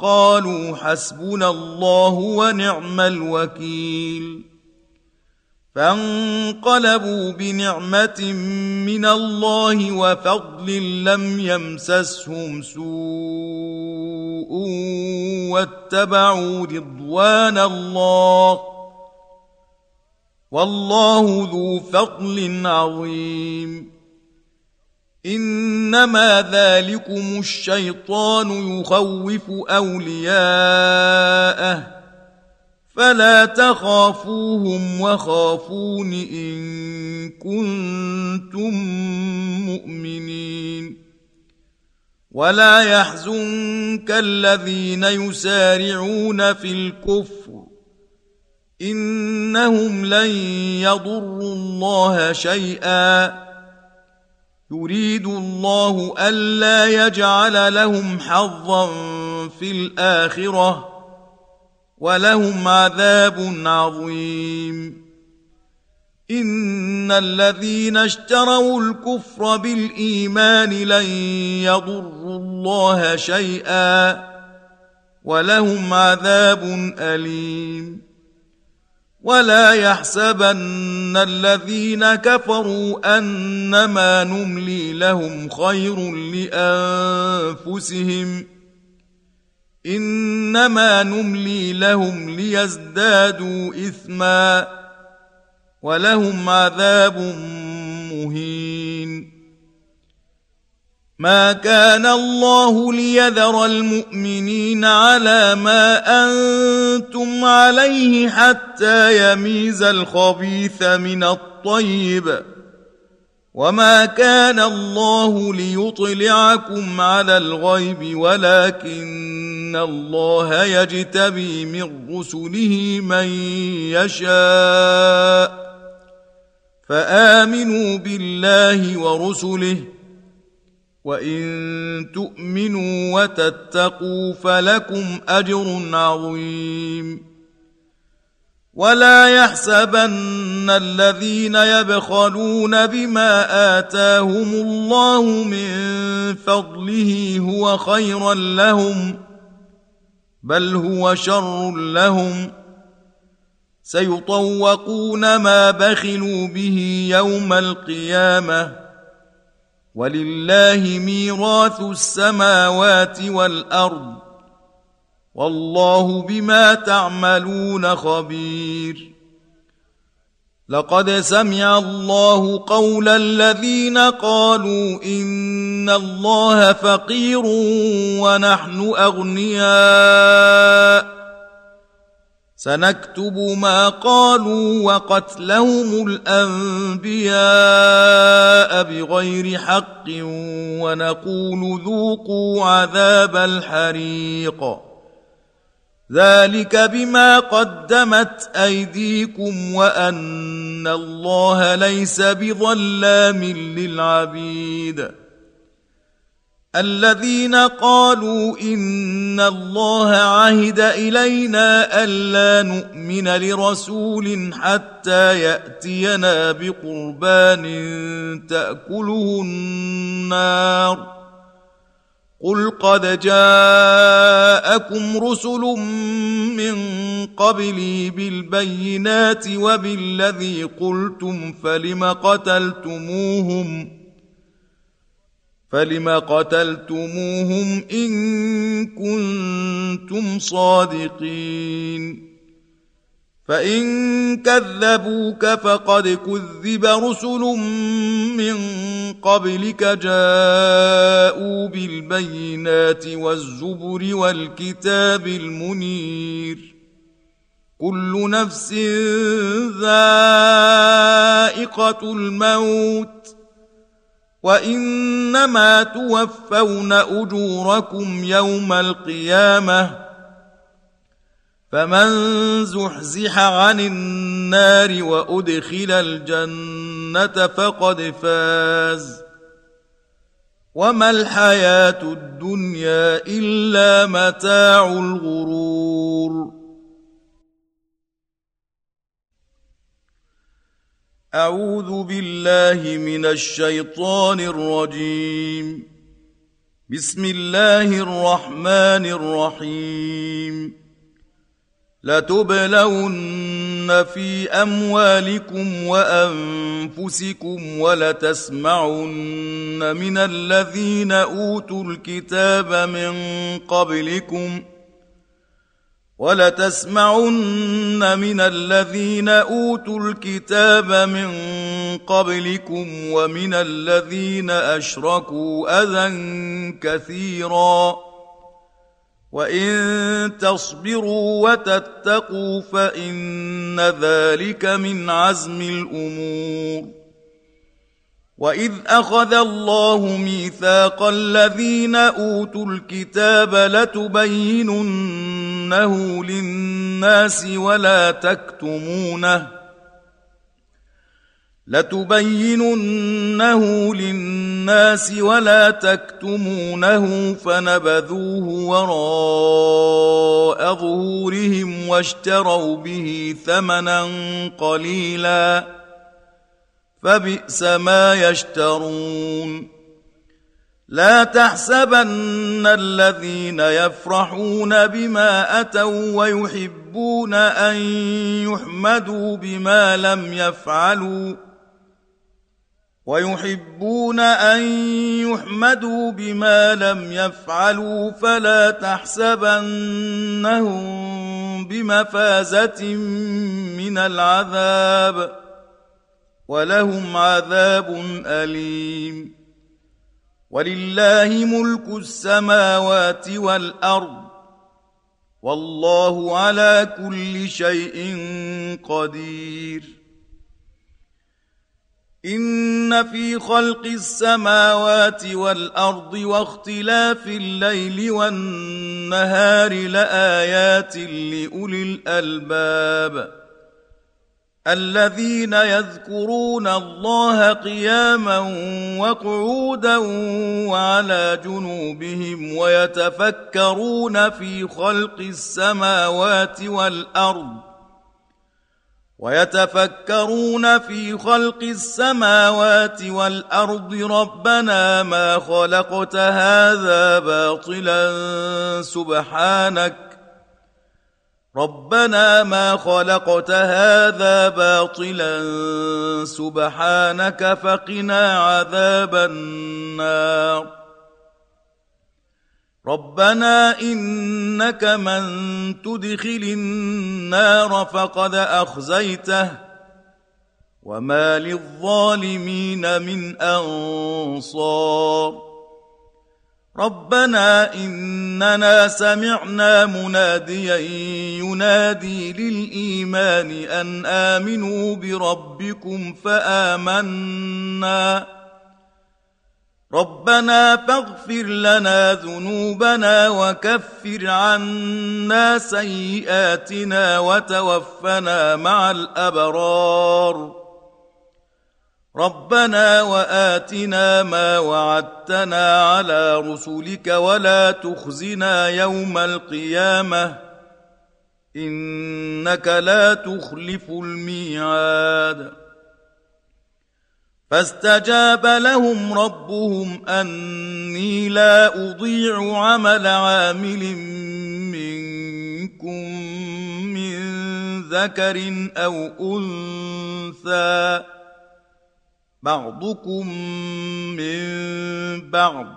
وقالوا حسبنا الله ونعم الوكيل. فانقلبوا بنعمة من الله وفضل لم يمسسهم سوء واتبعوا رضوان الله والله ذو فضل عظيم. إنما ذلكم الشيطان يخوف أولياءه فلا تخافوهم وخافون إن كنتم مؤمنين. ولا يحزنك الذين يسارعون في الكفر إنهم لن يضروا الله شيئا يريد الله ألا يجعل لهم حظا في الآخرة ولهم عذاب عظيم. إن الذين اشتروا الكفر بالإيمان لن يضروا الله شيئا ولهم عذاب أليم. ولا يحسبن الذين كفروا أنما نملي لهم خير لأنفسهم إنما نملي لهم ليزدادوا إثما ولهم عذاب مهين. ما كان الله ليذر المؤمنين على ما أنتم عليه حتى يميز الخبيث من الطيب وما كان الله ليطلعكم على الغيب ولكن الله يجتبي من رسله من يشاء فآمنوا بالله ورسله وإن تؤمنوا وتتقوا فلكم أجر عظيم. ولا يحسبن الذين يبخلون بما آتاهم الله من فضله هو خيرا لهم بل هو شر لهم سيطوقون ما بخلوا به يوم القيامة ولله ميراث السماوات والأرض والله بما تعملون خبير. لقد سمع الله قول الذين قالوا إن الله فقير ونحن أغنياء سنكتب ما قالوا وقتلهم الأنبياء بغير حق ونقول ذوقوا عذاب الحريق ذلك بما قدمت أيديكم وأن الله ليس بظلام للعبيد. الذين قالوا إن الله عهد إلينا ألا نؤمن لرسول حتى يأتينا بقربان تأكله النار قل قد جاءكم رسل من قبلي بالبينات وبالذي قلتم فلم قتلتموهم فلم قتلتموهم إن كنتم صادقين. فإن كذبوك فقد كذب رسل من قبلك جاءوا بالبينات والزبر والكتاب المنير كل نفس ذائقة الموت وإنما توفون أجوركم يوم القيامة فمن زحزح عن النار وأدخل الجنة فقد فاز وما الحياة الدنيا إلا متاع الغرور. أعوذ بالله من الشيطان الرجيم. بسم الله الرحمن الرحيم. لتبلون في أموالكم وأنفسكم ولتسمعن من الذين أوتوا الكتاب من قبلكم ولتسمعن من الذين أوتوا الكتاب من قبلكم ومن الذين أشركوا أذى كثيرا وإن تصبروا وتتقوا فإن ذلك من عزم الأمور. وإذ أخذ الله ميثاق الذين أوتوا الكتاب لتبيننه للناس ولا تكتمونه لتبيننه للناس ولا تكتمونه فنبذوه وراء ظهورهم واشتروا به ثمنا قليلا فبئس ما يشترون. لا تحسبن الذين يفرحون بما أتوا ويحبون أن يحمدوا بما لم يفعلوا ويحبون أن يحمدوا بما لم يفعلوا فلا تحسبنهم بمفازة من العذاب ولهم عذاب أليم. ولله ملك السماوات والأرض والله على كل شيء قدير. إن في خلق السماوات والأرض واختلاف الليل والنهار لآيات لأولي الألباب الذين يذكرون الله قياما وقعودا وعلى جنوبهم ويتفكرون في خلق السماوات والأرض ويتفكرون في خلق السماوات والأرض ربنا ما خلقت هذا باطلا سبحانك ربنا ما خلقت هذا باطلا سبحانك فقنا عذاب النار. ربنا إنك من تدخل النار فقد أخزيته وما للظالمين من أنصار. ربنا إننا سمعنا مناديا ينادي للإيمان أن آمنوا بربكم فآمنا ربنا فاغفر لنا ذنوبنا وكفر عنا سيئاتنا وتوفنا مع الأبرار. ربنا وآتنا ما وعدتنا على رسلك ولا تخزنا يوم القيامة إنك لا تخلف الميعاد. فاستجاب لهم ربهم أني لا أضيع عمل عامل منكم من ذكر أو أنثى بعضكم من بعض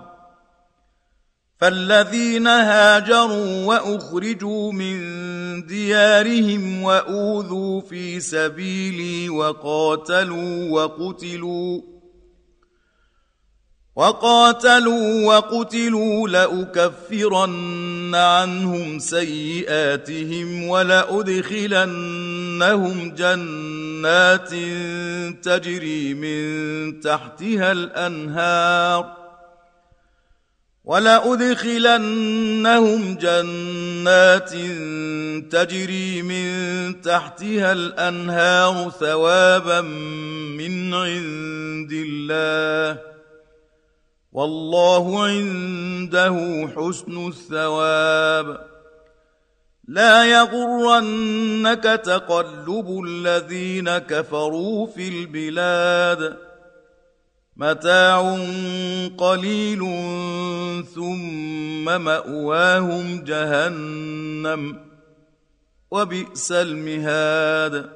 فالذين هاجروا وأخرجوا من ديارهم وأوذوا في سبيلي وقاتلوا وقتلوا وقاتلوا وقتلوا لأكفرن عنهم سيئاتهم ولأدخلنهم جنات تجري من تحتها الأنهار ولأدخلنهم جنات تجري من تحتها الأنهار ثوابا من عند الله والله عنده حسن الثواب. لا يغرنك تقلب الذين كفروا في البلاد متاع قليل ثم مأواهم جهنم وبئس المهاد.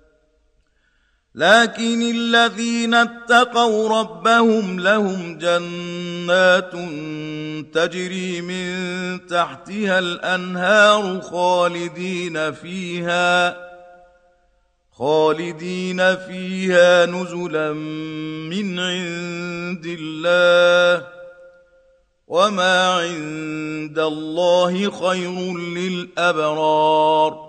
لكن الذين اتقوا ربهم لهم جنات تجري من تحتها الأنهار خالدين فيها خالدين فيها نزلا من عند الله، وما عند الله خير للأبرار.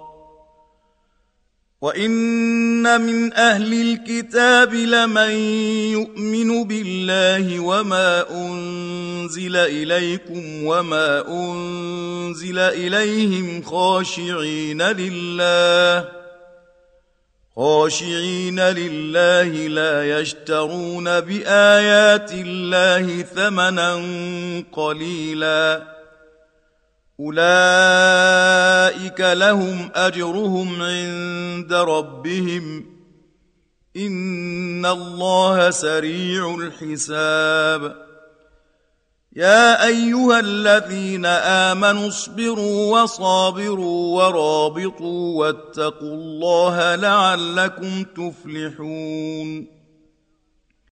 وإن من أهل الكتاب لمن يؤمن بالله وما أنزل إليكم وما أنزل إليهم خاشعين لله خاشعين لله لا يشترون بآيات الله ثمنا قليلا، أولئك لهم أجرهم عند ربهم إن الله سريع الحساب. يا أيها الذين آمنوا اصبروا وصابروا ورابطوا واتقوا الله لعلكم تفلحون.